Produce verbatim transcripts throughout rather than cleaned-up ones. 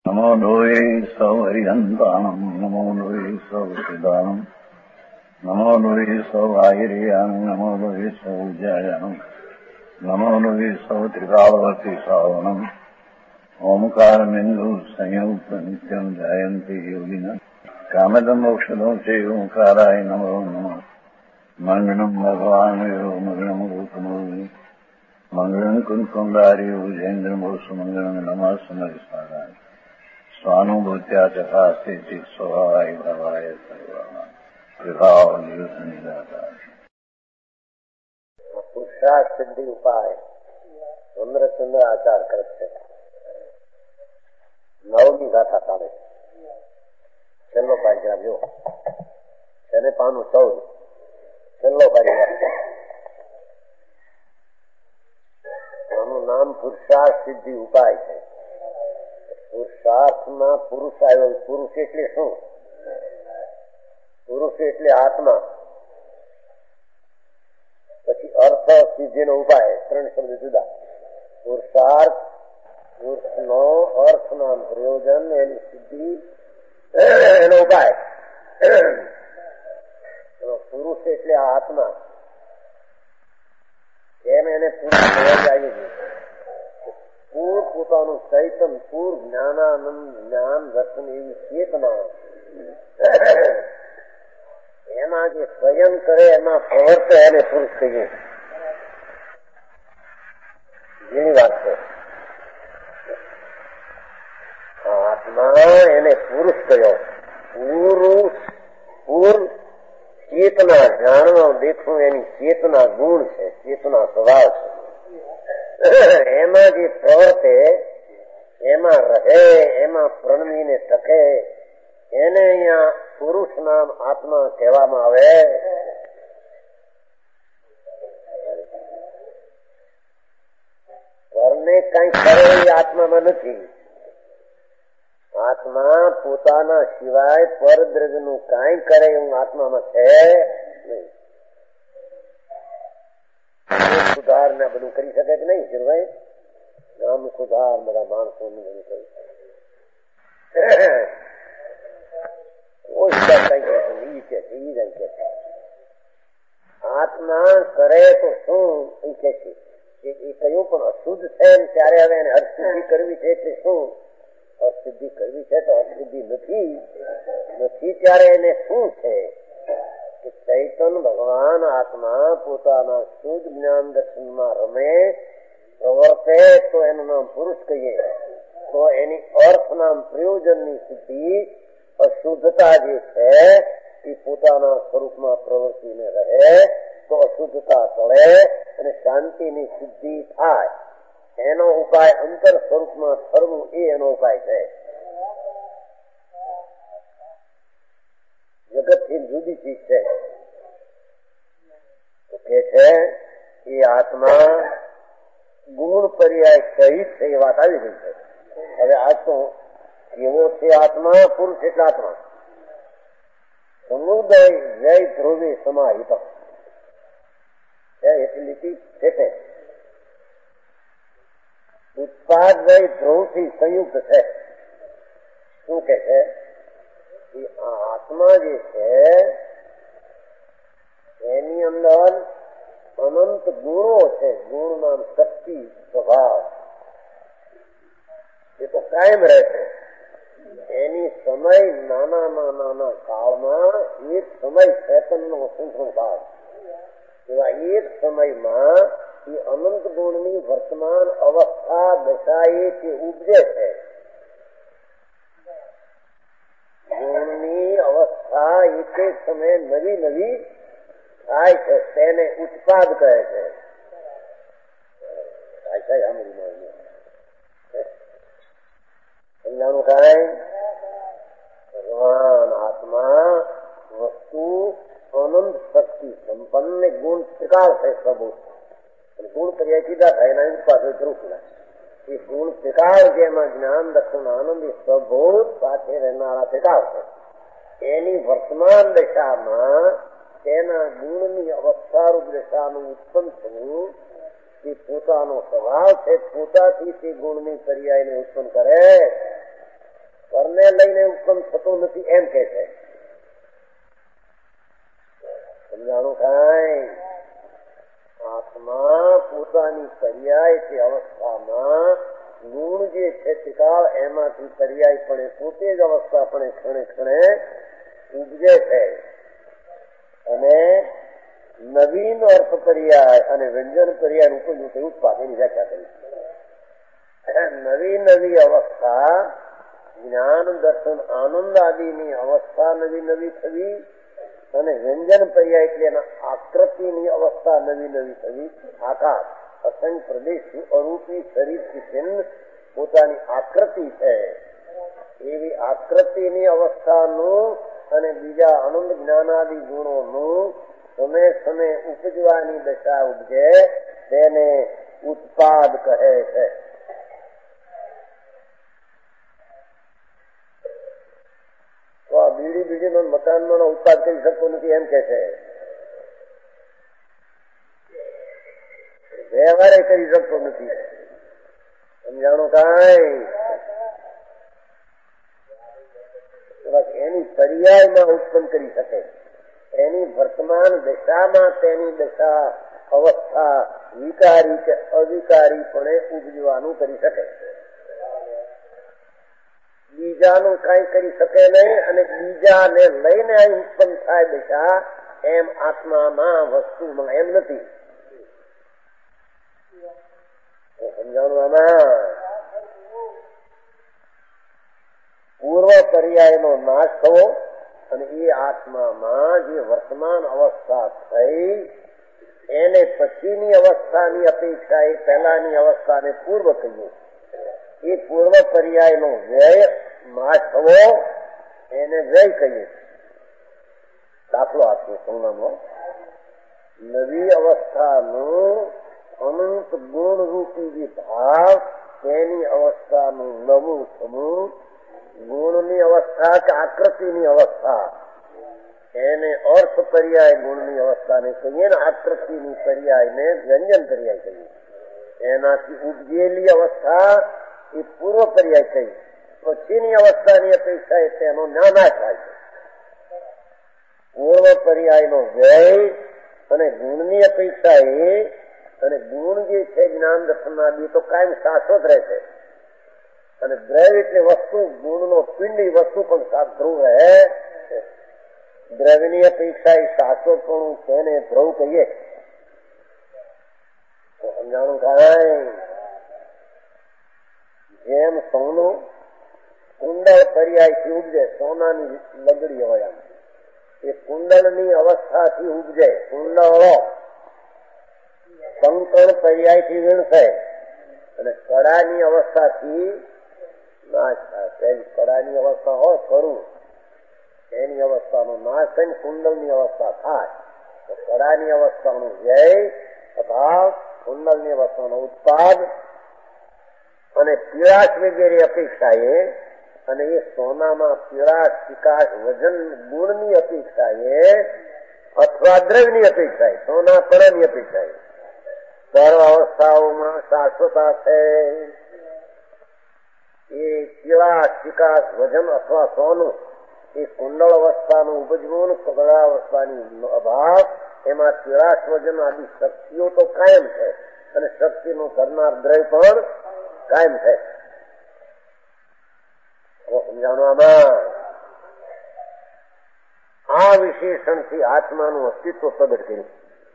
नमो लोये सौहरिहन्तानम् नमो लोये सौसिदानम् नमो लोये सौभागिर्यानम् नमो लोये सौज्यायानम् नमो लोये सौत्रिकावती सावनम् ओंकारमिन्दु संयुक्त नित्यम् जायन्ति योगिनः कामदम् मोक्षदम् च ओंकाराय नमो नमः मङ्गलम् भगवान् यो मङ्गलम् रूपमोहि मङ्गलम् कुन्कुण्डारि भुजेन्द्रमोसु मङ्गलम् नमः समरिसाराय स्वानुभूत्या चकास्ते चित् स्वभावाय भवाय सर्वाणाम् विभाव नियुक्त निराकार પુરુષાર્થ સિદ્ધિ ઉપાય ચંદ્રચંદ્ર આચાર કરશે. નવમી ગાથા ચાલે છેલ્લો પારિગ્રાફ જો છેલ્લે પાનું ચૌદ છેલ્લો પારિગ્રાફ. આનું નામ પુરુષાર્થ સિદ્ધિ ઉપાય છે. પુરુષાર્થમાં પુરુષ આવ્યો. પુરુષ એટલે શું? પુરુષ એટલે આત્મા. પછી અર્થ સિદ્ધિનો ઉપાય. ત્રણ શબ્દ જુદા. પુરુષાર્થ પુરુષનો અર્થના પ્રયોજન એની સિદ્ધિ એનો ઉપાય. પુરુષ એટલે આ આત્મા. એમ એને પુરુષ આવી ગયું. પૂર પોતાનું ચૈતન પૂર જ્ઞાનાનંદ જ્ઞાન દર્શન એવી ચેતના એમાં જે સ્વયં કરે એમાં પ્રવર્તે એને પુરુષ કહીએ. જેની વાત છે આત્મા એને પુરુષ કહ્યો. પુરુષ પૂર ચેતના જાણવા દેખવું એની ચેતના ગુણ છે, ચેતના સ્વભાવ છે. એમાં જે પ્રવર્તે એમાં રહે એમાં પ્રણવીને ટકે એને અહીંયા પુરુષ નામ આત્મા કહેવામાં આવે. પરને કઈ કરે એ આત્મામાં નથી. આત્મા પોતાના સિવાય પરદ્રવ્યનું કઈ કરે એવું આત્મામાં છે નહીં. સુધાર ને બધું કરી શકે કે નહીં? ભાઈ ગામ સુધાર બધા માણસો નું બધું કરી શકે. આત્મા કરે તો શું એ કે છે એ કયું પણ અશુદ્ધ છે ત્યારે હવે એને હરસિદ્ધિ કરવી છે એટલે શું? હરસિદ્ધિ કરવી છે તો હરસિદ્ધિ નથી નથી ત્યારે એને શું છે? ચૈતન ભગવાન આત્મા પોતાના શુદ્ધ જ્ઞાન દર્શનમાં રમે પ્રવર્તે તો એનું નામ પુરુષ કહીએ. તો એની અર્થ નામ પ્રયોજનની સિદ્ધિ અશુદ્ધતા જે છે એ પોતાના સ્વરૂપમાં પ્રવર્તીને રહે તો અશુદ્ધતા ટળે અને શાંતિની સિદ્ધિ થાય. એનો ઉપાય અંતર સ્વરૂપમાં ઠરવું એ એનો ઉપાય છે. જગતથી જુદી ચીજ છે તો કે છે એ આત્મા ગુણ પર્યાય સહિત છે એ વાત આવી ગઈ છે. હવે આ તો એવો છે આત્મા. પુરુષ એટલે આત્મા સમુદય જય ધ્રુવે સમાહિત એટલી છે. ઉત્પાદ વય ધ્રુવ થી સંયુક્ત છે. શું કે છે? આત્મા જે છે એની અંદર અનંત ગુણો છે. ગુણ નામ શક્તિ સ્વભાવ એ તો કાયમ રહે છે. એની સમય નાનામાં નાના કાળમાં એક સમય ચેતનનો સંભાવ એવા એક સમયમાં એ અનંત ગુણની વર્તમાન અવસ્થા દશાએ તે ઉપજે છે. ગુણની અવસ્થા એક એક સમયે નવી નવી થાય છે તેને ઉત્પાદ કહે છે. સમજાણું કાંઈ? ભગવાન આત્મા વસ્તુ અનંત શક્તિ સંપન્ન ગુણ ત્રિકાળ છે. પ્રભુત ગુણ પર્યાય કીધા થાય એના ઉત્પાદ ધ્રુવ એ ગુણ ત્રિકાળ જેમાં જ્ઞાન દર્શન આનંદ સ્વભૂત સાથે રહેનારા ત્રિકાળ છે. એની વર્તમાન દશામાં તેના ગુણની અવસ્થારૂપ દશાનું ઉત્પન્ન થવું એ પોતાનો સ્વભાવ છે. પોતાથી તે ગુણની પર્યાયને ઉત્પન્ન કરે પરને લઈને ઉત્પન્ન થતું નથી એમ કે છે. સમજાણું કાંઈ? આત્મા પોતાની પર્યાય તે અવસ્થામાં ગુણ જે છે ત્રિકાળ એમાંથી પર્યાયપણે પોતે જ અવસ્થાપણે ક્ષણે ક્ષણે ઉપજે છે. અને નવીન અર્થ પર્યાય અને વ્યંજન પર્યાય રૂપે રૂપે ઉત્પાદનની વ્યાખ્યા કરી. નવી નવી અવસ્થા જ્ઞાન દર્શન આનંદ આદિની અવસ્થા નવી નવી થવી અને વ્યંજન પર્યાય એટલે એના આકૃતિની અવસ્થા નવી નવી થવી. આકાશ અસંગ પ્રદેશ અરૂપી શરીરથી ભિન્ન પોતાની આકૃતિ છે એવી આકૃતિની અવસ્થાનું અને બીજા આનંદ જ્ઞાનાદિ ગુણોનું સમય સમય ઉપજવાની દશા ઉપજે તેને ઉત્પાદ કહે છે. તો આ બીડી બીડીનો મકાનનો ઉત્પાદ કરી શકતો નથી એમ કે છે. વ્યવહારે કરી શકતો નથી. સમજાણું કાંઈ? એની પર્યાયમાં ઉત્પન્ન કરી શકે. એની વર્તમાન દશામાં તેની દશા અવસ્થા વિકારી કે અવિકારીપણે ઉપજવાનું કરી શકે. બીજાનું કઈ કરી શકે નહીં અને બીજાને લઈને અહીં ઉત્પન્ન થાય દશા એમ આત્મામાં વસ્તુમાં એમ નથી. સમજાણું? આમાં પૂર્વ પર્યાયનો નાશ થવો અને એ આત્મામાં જે વર્તમાન અવસ્થા થઈ એને પછીની અવસ્થાની અપેક્ષા એ પહેલાની અવસ્થાને પૂર્વ કહીએ. એ પૂર્વ પર્યાયનો વ્યય નાશ થવો એને વ્યય કહીએ. દાખલો આપીએ સોનામાં નવી અવસ્થાનું અનંત ગુણ રૂપી જે ભાવ તેની અવસ્થાનું નવું થવું ગુણની અવસ્થા કે આકૃતિની અવસ્થા એને અર્થ પર્યાય ગુણની અવસ્થાને કહીએ ને આકૃતિની પર્યાયને વ્યંજન પર્યાય કહીએ. એનાથી ઉપજેલી અવસ્થા એ પૂર્વ પર્યાય કહીએ. પછીની અવસ્થાની અપેક્ષા એ તેનો નાશ થાય છે. પૂર્વ પર્યાયનો વ્યય અને ગુણની અપેક્ષા એ અને ગુણ જે છે જ્ઞાન દર્શનાદી તો કાયમ શાશ્વત રહે છે. અને દ્રવ્ય એટલે વસ્તુ ગુણનો પિંડ એ વસ્તુ પણ ધ્રુવ રહે. દ્રવ્યની અપેક્ષા એ શાશ્વતપણું તેને ધ્રુવ કહીએ. સમજાણું કાંઈ? જેમ સોનું કુંડળ પર્યાયથી ઉપજે, સોનાની લગડી હોય એ કુંડળની અવસ્થાથી ઉપજે. કુંડળો કંકણ પર્યાયથી વીણશે અને કડાની અવસ્થાથી નાશ થાય. પહેલી કડાની અવસ્થા હોય ખરું એની અવસ્થાનો નાશ થઈને કુંડળની અવસ્થા થાય તો કડાની અવસ્થાનો વ્યય અભાવ કુંડળની અવસ્થાનો ઉત્પાદ અને પીળાશ વગેરે અપેક્ષાએ અને એ સોનામાં પીળાશ વિકાસ વજન ગુણની અપેક્ષાએ અથવા દ્રવ્યની અપેક્ષાએ સોના પણની અપેક્ષાએ સર્વ અવસ્થાઓમાં શાશ્વતા છે. એ પીળાશ વિકાસ વજન અથવા સોનું એ કુંડળ અવસ્થાનું ઉપજવું કગડા અવસ્થાની અભાવ એમાં પીળાશ વજન આદિ શક્તિઓ તો કાયમ છે અને શક્તિનું કરનાર દ્રવ્ય પણ કાયમ છે. સમજાણવામાં આ વિશેષણથી આત્માનું અસ્તિત્વ પ્રગટ કર્યું.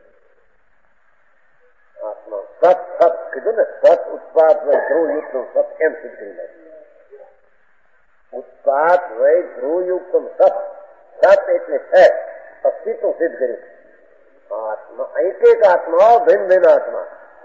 આત્મા સત સત કીધું ને, સત ઉત્પાદ વય ધ્રુવયુક્ત સત એમ સિદ્ધ કરી લે. ઉત્પાદ વય ધ્રુવયુક્ત સત સત એટલે છે અસ્તિત્વ સિદ્ધ કર્યું. આત્મા એક એક આત્મા ભિન્ન ભિન્ન આત્મા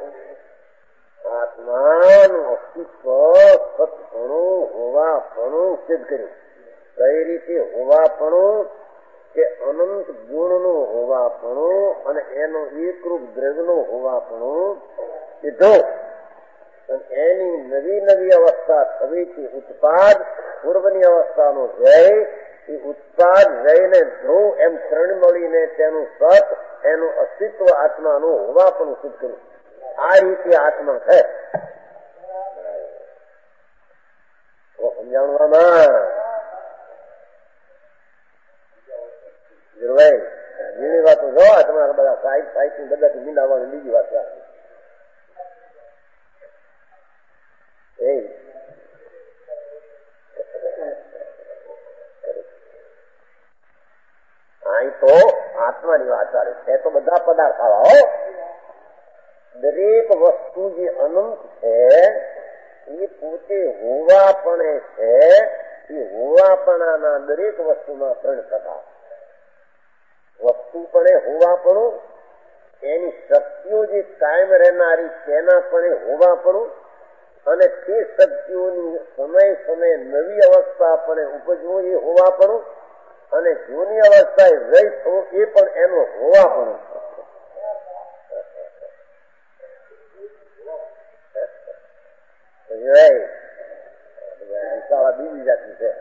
આત્માનું અસ્તિત્વ સતપણું હોવાપણું સિદ્ધ કર્યું. કઈ રીતે હોવાપણું કે અનંત ગુણનું હોવાપણું અને એનો એકરૂપ દ્રવ્યનું હોવાપણું સીધો એની નવી નવી અવસ્થા થવીથી ઉત્પાદ પૂર્વની અવસ્થાનો વ્યય એ ઉત્પાદ વ્યયને ધ્રુવ એમ ત્રણ મળીને તેનું સત એનું અસ્તિત્વ આત્માનું હોવાપણું સિદ્ધ કર્યું. આ રીતે આત્મા છે. સમજાણવામાં સાહેબ સાહેબ બધાથી મીંડાવાનું બીજી વાત રાખી અહીં તો આત્માની વાત ચાલે છે તો બધા પદાર્થ આવા હો દરેક વસ્તુ જે અનંત છે એ પોતે હોવાપણે છે એ હોવાપણાના દરેક વસ્તુમાં ત્રણ પ્રકાર વસ્તુપણે હોવાપણું એની શક્તિઓ જે કાયમ રહેનારી તેના પણ હોવાપણું અને તે શક્તિઓની સમય સમય નવી અવસ્થા પણ ઉપજવું એ હોવાપણું અને જૂની અવસ્થાએ રહી થવું એ પણ એનો હોવાપણું બીજી જાતની છે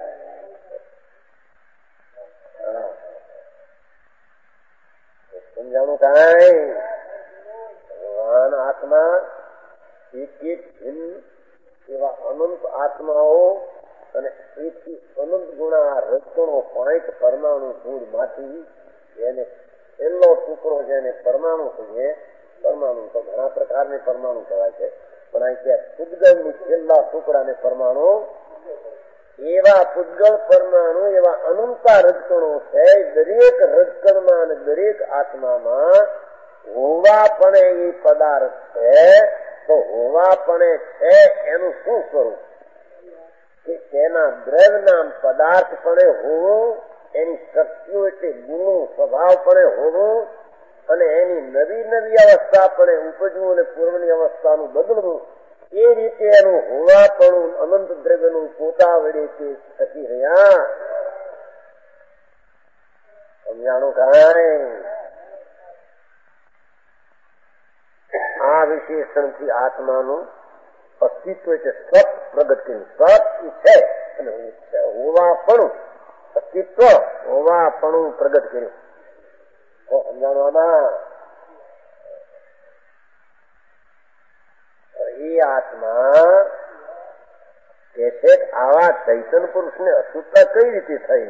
સમજાણું કાંઈ ભગવાન આત્મા એક એક ભિન્ન એવા અનંત આત્માઓ અને એથી અનંત ગુણા રજકણો પોઈન્ટ પરમાણુ ધૂળ માંથી એને છેલ્લો ટુકડો જેને પરમાણુ કહીએ પરમાણુ તો ઘણા પ્રકારની પરમાણુ કહેવાય છે પણ અહીં ત્યાં પૂતગળની છેલ્લા ટુકડાને પરમાણુ એવા પૂતગળ પરમાણુ એવા અનંતા રજકણો છે દરેક રજકણમાં અને દરેક આત્મામાં હોવાપણે એ પદાર્થ છે તો હોવાપણે છે એનું શું સ્વરૂપ કે તેના દ્રવ્યના પદાર્થપણે હોવું એની શક્તિઓ એટલે ગુણો સ્વભાવપણે હોવું અને એની નવી નવી અવસ્થા પણ ઉપજવું અને પૂર્વની અવસ્થાનું બદલવું એ રીતે એનું હોવાપણું અનંત દ્રવ્યનું પોતા વડે તે થકી રહ્યા સમજાણું કાંઈ આ વિશેષણથી આત્માનું અસ્તિત્વ એટલે સત પ્રગટ કર્યું સત છે અને હોવાપણું અસ્તિત્વ હોવાપણું પ્રગટ કર્યું સમજાણવામાં એ આત્મા કે છે આવા ચૈતન્ય પુરુષ ને અશુદ્ધતા કઈ રીતે થઈ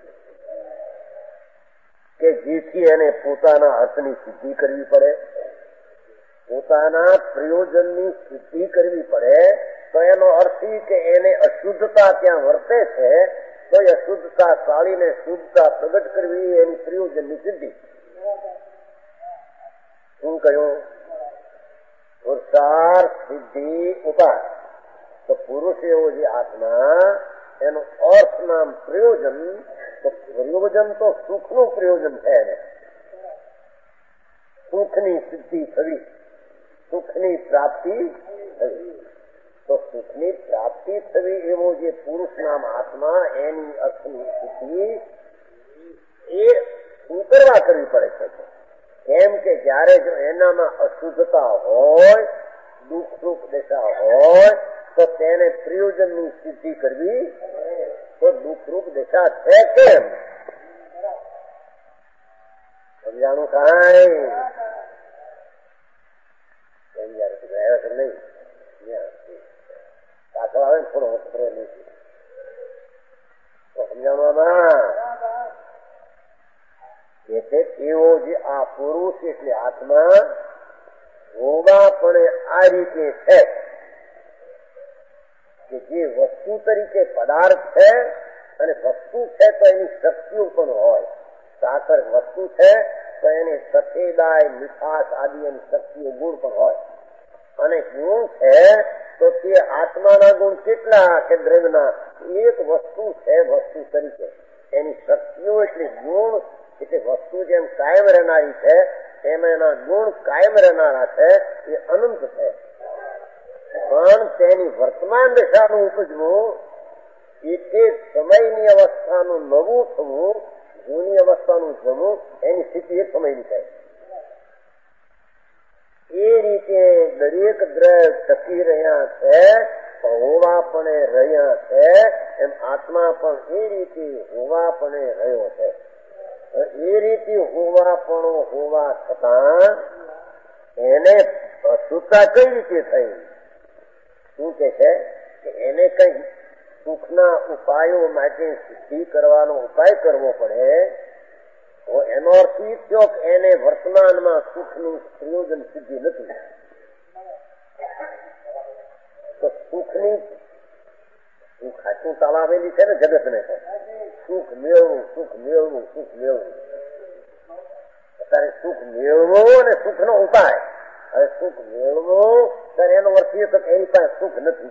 કે જેથી એને પોતાના અર્થની સિદ્ધિ કરવી પડે પોતાના પ્રયોજનની સિદ્ધિ કરવી પડે તો એનો અર્થ એ કે એને અશુદ્ધતા ત્યાં વર્તે છે તો એ અશુદ્ધતા ચાલીને શુદ્ધતા પ્રગટ કરવી એની પ્રયોજનની સિદ્ધિ શું કહ્યું પુરુષાર્થ સિદ્ધિ ઉપાય તો પુરુષ એવો જે આત્મા એનું અર્થ નામ પ્રયોજન તો પ્રયોજન તો સુખનું પ્રયોજન છે એને સુખની સિદ્ધિ થવી સુખની પ્રાપ્તિ થવી તો સુખની પ્રાપ્તિ થવી એવો જે પુરુષ નામ આત્મા એની અર્થની સિદ્ધિ એ ઉતરવા કરવી પડે છે કેમ કે જયારે જો એનામાં અશુદ્ધતા હોય દુઃખ સુખ દશા હોય તો તેને પ્રયોજનની સિદ્ધિ કરવી તો દુઃખરૂપ દશા છે કેમ સમજાણું કાંઈ નહીં પાછળ આવે ને થોડો વસ્ત્રો નહીં સમજાણવામાં એ છે એવો જે આ પુરુષ એટલે આત્મા હોવા પણ આ રીતે છે કે જે વસ્તુ તરીકે પદાર્થ છે અને વસ્તુ છે તો એની શક્તિઓ પણ હોય સાકર વસ્તુ છે તો એની સફેદાય મીઠાશ આદિ એની શક્તિઓ ગુણ પણ હોય અને ગુણ છે તો તે આત્માના ગુણ કેટલા કે દ્રવ્યના એક વસ્તુ છે વસ્તુ તરીકે એની શક્તિઓ એટલે ગુણ એટલે વસ્તુ જેમ કાયમ રહેનારી છે એમ એના ગુણ કાયમ રહેનારા છે એ અનંત છે પણ તેની વર્તમાન દશાનું ઉપજવું એટલે સમયની અવસ્થાનું નવું થવું જૂની અવસ્થાનું જવું એની સ્થિતિ એક સમયની થાય એ રીતે દરેક દ્રવ્ય ટકી રહ્યા છે હોવાપણે રહ્યા છે એમ આત્મા પણ એ રીતે હોવાપણે રહ્યો છે એ રીતે હોવાપણો હોવા છતાં એને અશુદ્ધતા કઈ રીતે થઈ શું કે છે કે એને કઈ સુખના ઉપાયો માટે સિદ્ધિ કરવાનો ઉપાય કરવો પડે એનો અર્થ એ થયો કે એને વર્તમાનમાં સુખનું પ્રયોજન સિદ્ધિ નથી. તો સુખની ખાચું ચલાવેલી છે ને જગતને, સુખ મેળવું સુખ મેળવું સુખ મેળવું. અત્યારે સુખ મેળવું અને સુખનો ઉપાય. હવે સુખ મેળવું ત્યારે એનો અર્થ એ તો એની પાસે સુખ નથી.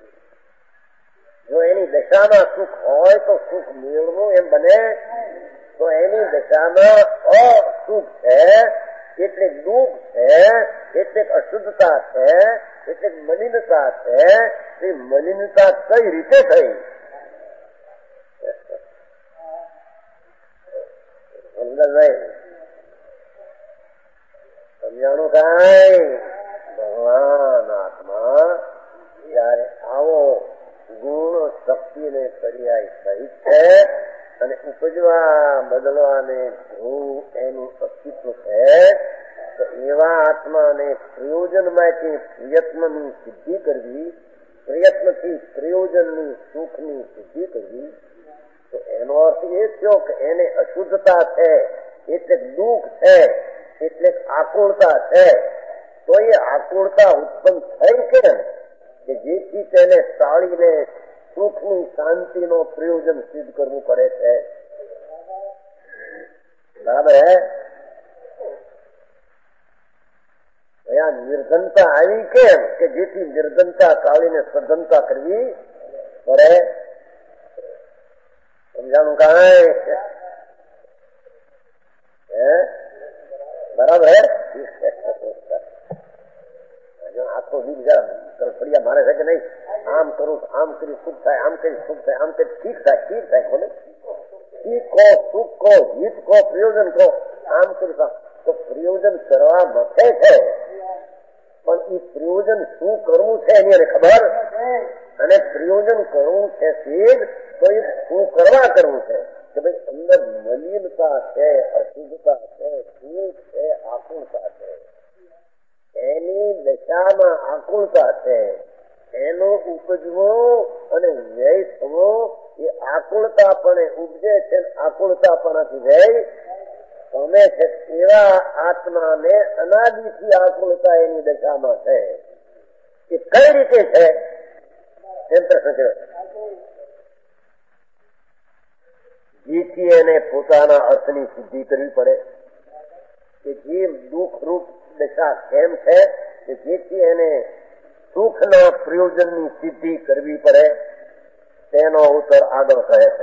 જો એની દશામાં સુખ હોય તો સુખ મેળવું એમ બને. તો એની દશામાં અસુખ છે, કેટલીક દુઃખ છે, કેટલીક અશુદ્ધતા છે, કેટલીક મલિનતા છે. એ મલિનતા કઈ રીતે થઈ? સમજાણું કાંઈ? ભગવાન આત્મા જયારે આવો ગુણ શક્તિને પર્યાય સહિત છે અને ઉપજવા બદલવાને ધ્રુવ એનું અસ્તિત્વ છે, તો એવા આત્માને પ્રયોજન માટે પ્રયત્નની સિદ્ધિ કરવી, પ્રયત્નથી પ્રયોજનની સુખની સિદ્ધિ કરવી, તો એનો અર્થ એ થયો કે એને અશુદ્ધતા છે, એટલે દુઃખ છે, એટલે આકુળતા છે. તો એ આકુળતા ઉત્પન્ન થઈ કેમ? કે જેથી તેને ટાળીને સુખની શાંતિનો પ્રયોજન સિદ્ધ કરવું પડે છે. બરાબર હે? અહીંયા નિર્ધનતા આવી કેમ? કે જેથી નિર્ધનતા ટાળીને સધનતા કરવી પડે. સમજાણું કાંઈ? હે બરાબર હે? આખો દી ફળિયા મારે છે કે નહીં, આમ કરું આમ કરી સુખ થાય, આમ કરી સુખ થાય, આમ કરી ઠીક થાય, ઠીક થાય. બોલે ઠીક કહો, સુખ કહો, હિત કહો, પ્રયોજન કહો, આમ કરી તો પ્રયોજન કરવા મથે છે. પણ એ પ્રયોજન શું કરવું છે એની એને ખબર, અને પ્રયોજન કરવું છે સિદ્ધ તો એ શું કરવા કરવું છે કે ભાઈ અંદર મલિનતા છે, અશુદ્ધતા છે, દુઃખ છે, આકુળતા છે. એની દશામાં આકુળતા છે, એનો ઉપજવો અને વ્યય થવો એ આકુળતાપણે ઉપજે છે. આકુળતાપણાથી વ્યય તમે છે એવા આત્માને અનાદિથી આકુળતા એની દશામાં છે. એ કઈ રીતે છે એમ પ્રશ્ન છે. જેથી એને પોતાના અર્થની સિદ્ધિ કરવી પડે કે જે દુઃખ રૂપ દશા કેમ છે કે જેથી એને સુખના પ્રયોજનની સિદ્ધિ કરવી પડે, તેનો ઉત્તર આગળ કહે છે.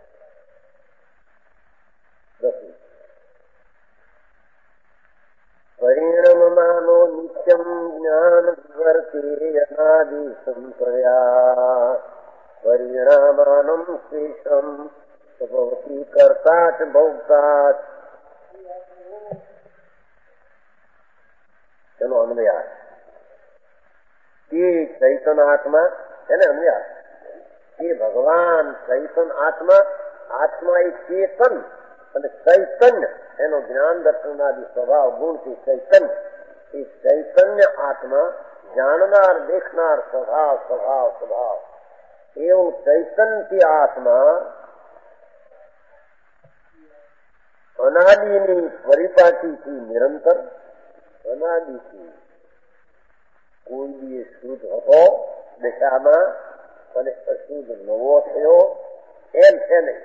પરિણમમાનો નિત્યમ જ્ઞાન વિવર્તે અનાદિ સંપ્રયા પરિણામાનમ શેષમ ભવતી કર્તા ચ ભોક્તા. એનો અન્વયાર એ ચૈતન આત્મા એને અન્વયાર એ ભગવાન ચૈતન આત્મા. આત્મા એ ચેતન અને ચૈતન્ય એનો જ્ઞાન દર્શનાદિ સ્વભાવ ગુણથી ચૈતન્ય. એ ચૈતન્ય આત્મા જાણનાર દેખનાર સ્વભાવ સ્વભાવ સ્વભાવ એવું ચૈતનથી આત્મા અનાદિની પરિપાટીથી નિરંતર અનાદિથી કોઈ બી શુદ્ધ હતો દશામાં અને અશુદ્ધ નવો થયો એમ છે નહીં.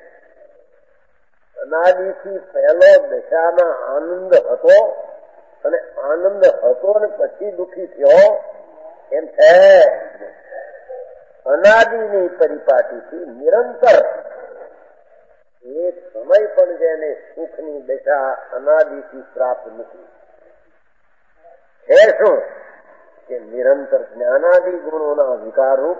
અનાદિથી પહેલો દશામાં આનંદ હતો અને આનંદ હતો અને પછી દુઃખી થયો એમ છે. અનાદિની પરિપાટીથી નિરંતર એક સમય પણ જેને સુખની દશા અનાદિથી પ્રાપ્ત નથી છે. શું કે નિરંતર જ્ઞાનાદિ ગુણોના વિકાર રૂપ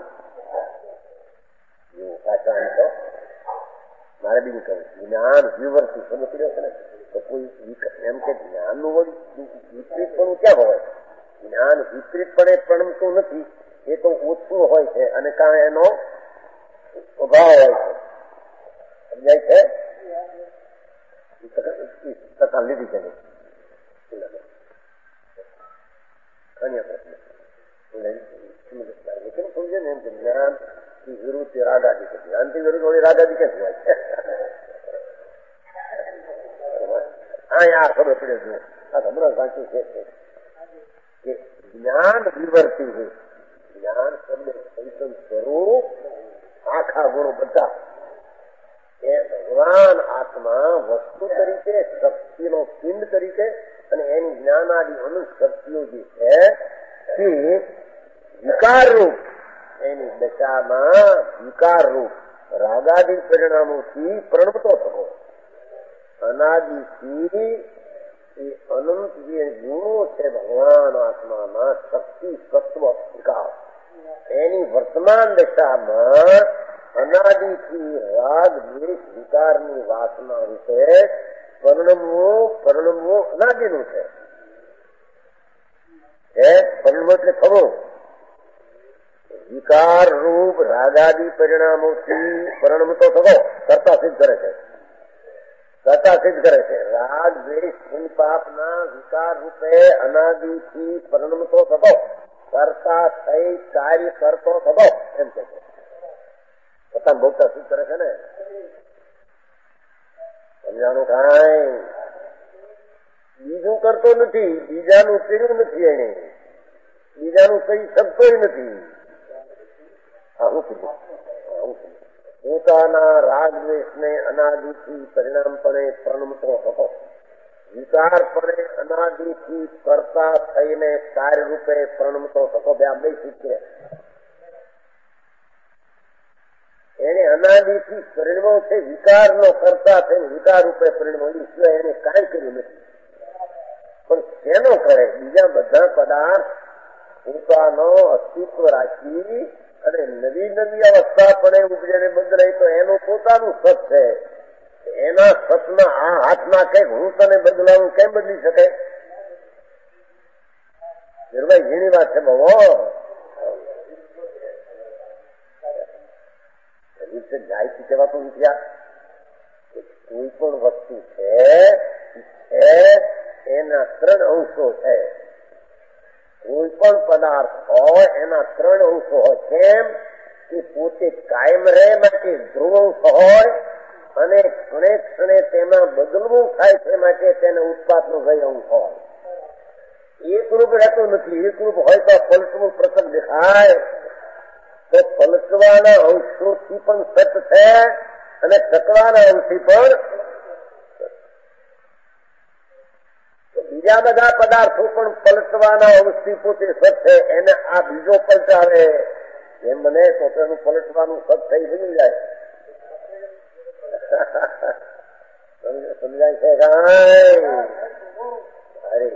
એવું પાછા તો મારે બી કહ્યું જ્ઞાન વિવર્તી સમજ કર્યો છે ને તો કોઈ એમ કે જ્ઞાનનું વળી વિપરીતપણું ક્યાં હોય? જ્ઞાન વિપરીતપણે પ્રણમતું નથી, એ તો ઓછું હોય છે અને કાં એનો અભાવ હોય છે. સમજાય છે? ટકા લીધી છે અન્ય પ્રશ્ન સમજે ને એમ કે જ્ઞાન થી વિરુદ્ધ રાગાદી છે. જ્ઞાન થી વિરુદ્ધ વળી રાગાદી ક્યાંથી હોય છે? આ ખબર પડે છે આ હમણાં સાચું છે કે જ્ઞાન વિવર્તી છે. જ્ઞાન શબ્દ ચૈતન સ્વરૂપ આખા ગુણો બધા એ ભગવાન આત્મા વસ્તુ તરીકે શક્તિનો પિંડ તરીકે અને એની જ્ઞાનાદિ અનુશક્તિઓ જે છે તે વિકાર રૂપ એની દશામાં વિકાર રૂપ રાગાદિ પરિણામોથી પ્રણવતો થતો અનાદિથી એ અનંત જે ગુણો છે ભગવાન આત્મામાં શક્તિ સત્વ વિકાર એની વર્તમાન દશામાં અનાદિથી રાગ દ્વેષ વિકારની વાસના રૂપે પરિણમવું પરિણમવું અનાદિનું છે. પરિણમવું એટલે ખરું વિકાર રૂપ રાગાદિ પરિણામોથી પરિણમતો થતો કરતા સિદ્ધ કરે છે. કરતા સિદ્ધ કરે છે. રાગ દ્વેષ પુણ્ય પાપના વિકાર રૂપે અનાદિથી પરિણમતો થતો કરતા થઈ કાર્ય કરતો થતો એમ કે છે. પોતાને ભોગતા સિદ્ધ કરે છે ને. સમજાનું કાંઈ બીજું કરતો નથી, બીજાનું કર્યું નથી, એને બીજાનું કહી શકતો નથી. આવું કીધું આવું કીધું પોતાના રાગ દ્વેષને અનાદિથી પરિણામપણે પ્રણમતો હતો વિકારપણે અનાદિથી કરતા થઈને કાર્યરૂપે પ્રણમતો થતો બે આ બે સિદ્ધ એને અનાદિથી પરિણમો છે. વિકારનો કરતા થઈને વિકાર રૂપે પરિણમો એ સિવાય એને કાંઈ કર્યું નથી. પણ શેનો કરે? બીજા બધા પદાર્થ પોતાનો અસ્તિત્વ રાખી અને નવી નવી અવસ્થા પણ ઉપજે બદલાય તો એનું પોતાનું સત છે. એના સતમાં આ હાથ નાખે હું તને બદલાવું કેમ બદલી શકે? ભાઈ ઘણી વાત છે બહુ જાયથી કહેવાતું નથી. કોઈ પણ વસ્તુ છે એના ત્રણ અંશો છે. કોઈ પણ પદાર્થ હોય એના ત્રણ અંશો હોય. કેમ કે પોતે કાયમ રહે માટે ધ્રુવ અંશ હોય અને ક્ષણે ક્ષણે તેમાં બદલવું થાય છે માટે તેને ઉત્પાદનો ગય અંશ હોય. એકરૂપ રહેતું નથી. એકરૂપ હોય તો પલટવું પ્રસંગ દેખાય તો પલટવાના અંશોથી પણ સત છે અને ટકવાના અંશથી પણ બીજા બધા પદાર્થો પણ પલટવાના અંશથી પોતે સત છે. એને આ બીજો પલટાવે એમ મને તો તેનું પલટવાનું સત થઈ બની જાય. સમજાય છે કાંઈ? અરે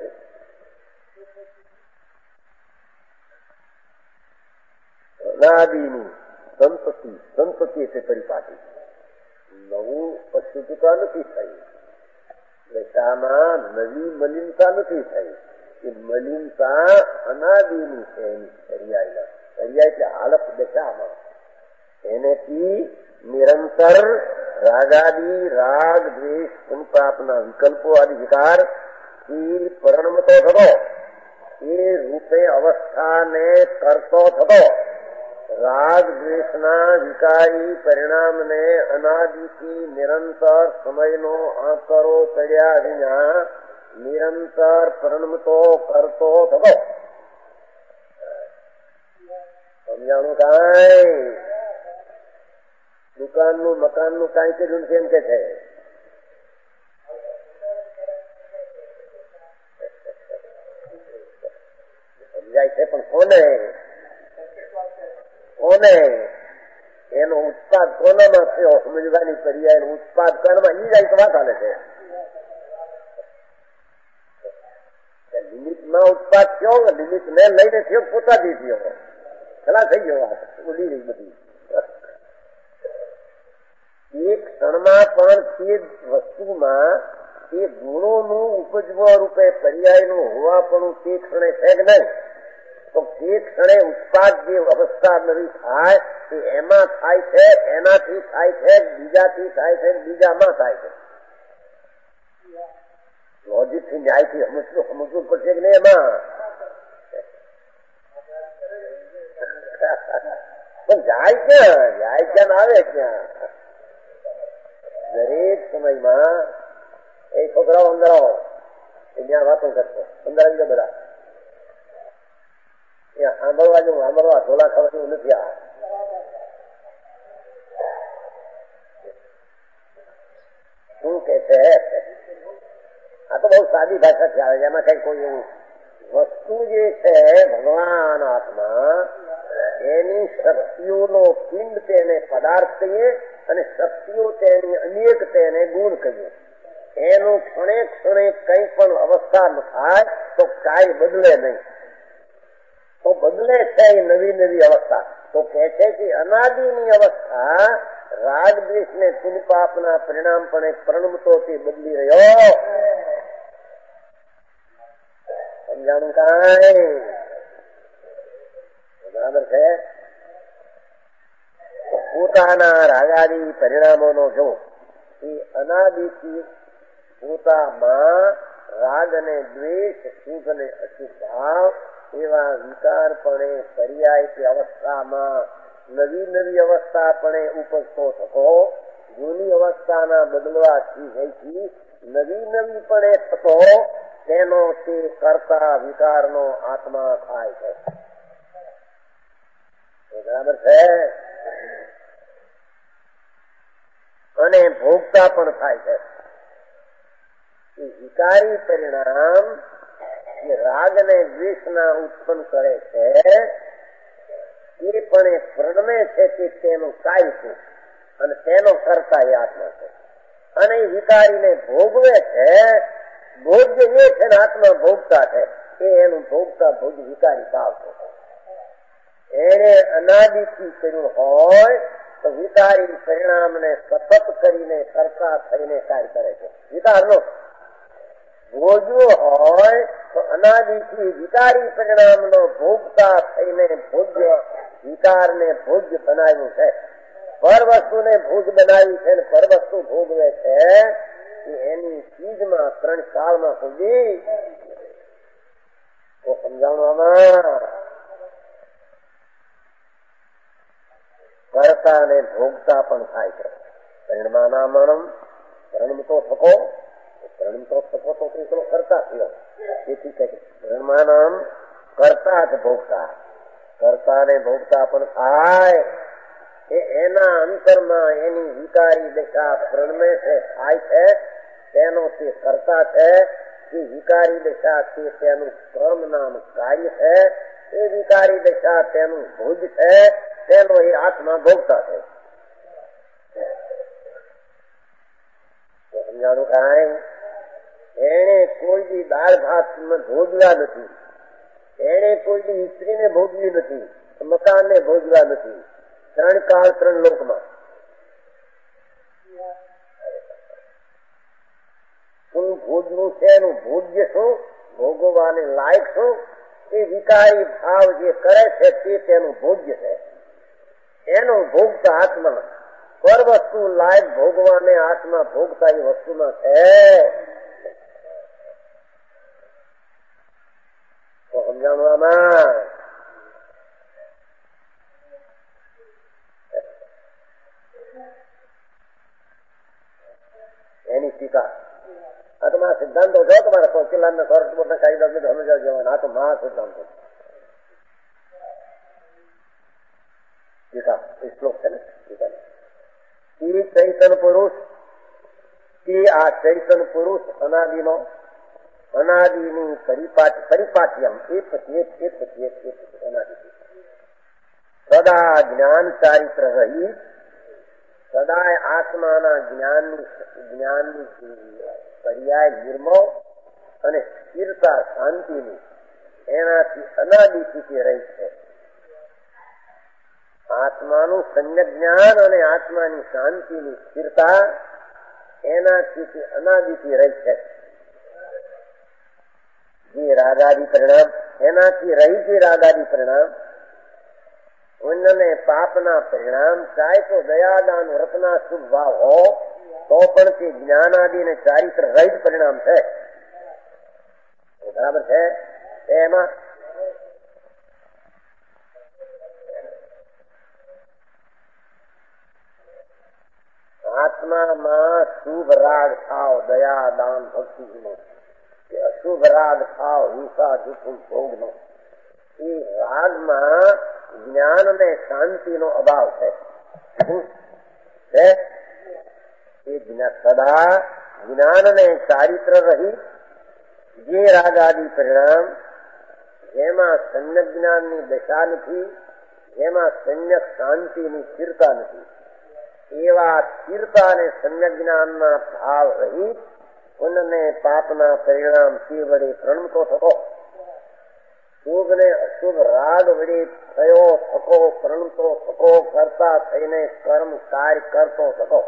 અનાદિની સંતતિ સંતતિ એટલે પરિપાટી નવું અશુદ્ધતા નથી થઈ. દશામાં નવી મલિનતા નથી થઈ. એ મલિનતા અનાદિની છે. એની સરિયાયેલા સરિયા એટલે હાલત દશામાં એનેથી નિરંતર રાગાદિ રાગ દ્વેષ પુનપાપના વિકલ્પો આદિ વિકાર થી પરિણમતો થતો એ રૂપે અવસ્થાને કરતો થતો રાગ દ્વેષના વિકારી પરિણામને અનાદિથી નિરંતર સમયનો આંકરો પડ્યા વિના નિરંતર પરિણમતો કરતો થતો. સમજાણું કાંઈ? દુકાનનું મકાનનું કાંઈ કર્યું નથી એમ કે છે. સમજાય છે પણ કોને કોને એનો ઉત્પાદ કોનામાં થયો સમજવાની પર્યાય એનો ઉત્પાદ કોનામાં ઈ જાય તો વાત હાલે છે. લિમિટમાં ઉત્પાદ થયો લિમિટ ને લઈને થયો પોતાથી થયો ખરા થઈ ગયો વાત ઉડી રહી બધી. એક ક્ષણમાં પણ તે વસ્તુમાં એ ગુણોનું ઉપજવા રૂપે પર્યાયનું હોવાપણું તે ક્ષણે છે કે નહીં? તો તે ક્ષણે ઉત્પાદ જે અવસ્થા નવી થાય એ એમાં થાય છે, એનાથી થાય છે, બીજાથી થાય છે, બીજામાં થાય છે. લોજીકથી ન્યાયથી સમજવું સમજવું પડશે કે નહીં એમાં? પણ જાય ક્યાં? જાય ક્યાં આવે ક્યાં? દરેક સમયમાં એ છોકરાઓ અંદર આવો, ત્યાં વાતો કરતો, અંદર આવી જાય બધા. સાંભળવા જેવું સાંભળવા, ઢોલા ખાવા જેવું નથી. આ શું કે છે? આ તો બહુ સાદી ભાષાથી આવે છે. એમાં કઈ કોઈ એવું વસ્તુ જે છે ભગવાન આત્મા, એની શક્તિઓનો પિંડ તેને પદાર્થ કહીએ અને શક્તિઓ તેની અનેક તેને ગુણ કહીએ. એનું ક્ષણે ક્ષણે કઈ પણ અવસ્થા થાય તો કાંઈ બદલે નહીં, તો બદલે છે એ નવી નવી અવસ્થા. તો કે છે કે અનાદિની અવસ્થા રાગ દ્વેષ ને પુન પાપના પરિણામ પણ પ્રણમતોથી બદલી રહ્યો. સમજાણું કાંઈ? બરાબર છે. પોતાના રાગાદી પરિણામોનો જો એ અનાદિથી પોતામાં રાગ અને દ્વેષ, શુભ અને અશુભ ભાવ એવા વિકાર પણ પર્યાય અવસ્થામાં નવી નવી અવસ્થા પણ ઉપજતો થતો, જૂની અવસ્થાના બદલવાથી હૈથી નવી નવી પણ થતો, તેનો તે કરતા વિકારનો આત્મા થાય છે. બરાબર છે. અને ભોગતા પણ થાય છે. વિકારી પરિણામ જે રાગ અને દ્વેષ ના ઉત્પન્ન કરે છે એ પણ પ્રણમે છે કે તેનું કાર્ય છે અને તેનો કરતા એ આત્મા છે. અને એ વિકારીને ભોગવે છે. ભોગ્ય એ છે ને આત્મા ભોગતા છે. એ એનું ભોગતા ભોગ વિકારી ભાવ છે. એને અનાદિથી કર્યું હોય તો વિકારી પરિણામને સતત કરીને કરતા થઈને કાર્ય કરે છે. વિકારનો ભોજવું હોય તો અનાદિથી વિકારી પરિણામનો ભોગતા થઈને ભોગ્ય વિકારને ભોગ્ય બનાવ્યું છે. પર વસ્તુને ભોગ બનાવી છે ને પર વસ્તુ ભોગવે છે કે એની ચીજમાં ત્રણ કાળમાં સુધી તો સમજાવવામાં કરતા ને ભોગતા પણ થાય છે. પરિણમાનામણમ પરિણમ તો થકો, પરિણમ તો થકો તો એકલો કરતા થયો. તેથી કહે પરિણમાનામ કરતા જ ભોગતા, કરતા ને ભોગતા પણ થાય. એ એના અંતરમાં એની વિકારી દશા પ્રણમે છે, થાય છે. તેનો તે કરતા છે. એ વિકારી દશા તે તેનું કર્મ નામ કાર્ય છે. એ વિકારી દશા તેનું ભોગ છે. તેનો એ આત્મા ભોગતા છે. સમજાણું કાંઈ? એને કોઈ બી દાળ ભાત ભોગવ્યા નથી, એને કોઈ બી સ્ત્રીને ભોગવી નથી, મકાનને ભોગવ્યા નથી. ત્રણ કાળ ત્રણ લોકમાં શું ભોગવું છે? એનું ભોગ્ય શું, ભોગવવાને લાયક શું? એ વિકારી ભાવ જે કરે છે તે તેનું ભોગ્ય છે. એનો ભોગતા આત્મા પર વસ્તુ લાયક ભોગવાને આત્મા ભોગતા એ વસ્તુમાં છે. તો સમજાવવામાં એની ટીકા આ તમારા સિદ્ધાંતો છો. તમારા કૌશલ્યાના સ્વર્ગના કાયદા સમજાવ જવાના. આ તો મહા સિદ્ધાંતો ટીકા એ શ્લોક છે ને ટીકા. એ ચૈતન પુરુષ તે આ ચૈતન પુરુષ અનાદિનો અનાદિની પરિપાટી પરિપાટ્યમ એ પછી એક એ પછી એક એ પછી અનાદિ સદા જ્ઞાન ચારિત્ર રહી, સદાય આત્માના જ્ઞાનની જ્ઞાનની પર્યાય નિર્મો અને સ્થિરતા શાંતિની એનાથી અનાદિથી રહી છે. આત્માનું સમ્યક જ્ઞાન અને આત્માની શાંતિની સ્થિરતા એનાથી અનાદિથી રહી છે. જે રાગાદી પરિણામ એનાથી રહી છે. રાગાદી પરિણામ પુણ્ય ને પાપના પરિણામ ચાહે તો દયાદાન વ્રતના શુભ ભાવ હો તો પણ તે જ્ઞાનાદિ ને ચારિત્ર રહિત પરિણામ છે. બરાબર છે. એમાં આત્મા આત્મામાં શુભ રાગ થાવ, દયા દાન ભક્તિનો, કે અશુભ રાગ થાવ, હિંસા જુઠું ભોગનો, એ રાગમાં જ્ઞાન અને શાંતિનો અભાવ છે. એ સદા જ્ઞાન અને ચારિત્ર રહી જે રાગાદી પરિણામ, જેમાં સમ્યક જ્ઞાનની દશા નથી, જેમાં સમ્યક શાંતિની સ્થિરતા નથી, એવા સ્થિરતા અને સમ્યક જ્ઞાનના ભાવ રહિત પુણ્ય પાપના પરિણામ તે વડે પ્રણમતો થતો, શુભ ને અશુભ રાગ વડે થયો થકો, પ્રણમતો થકો, કરતા થઈને કર્મ કાર્ય કરતો થકો.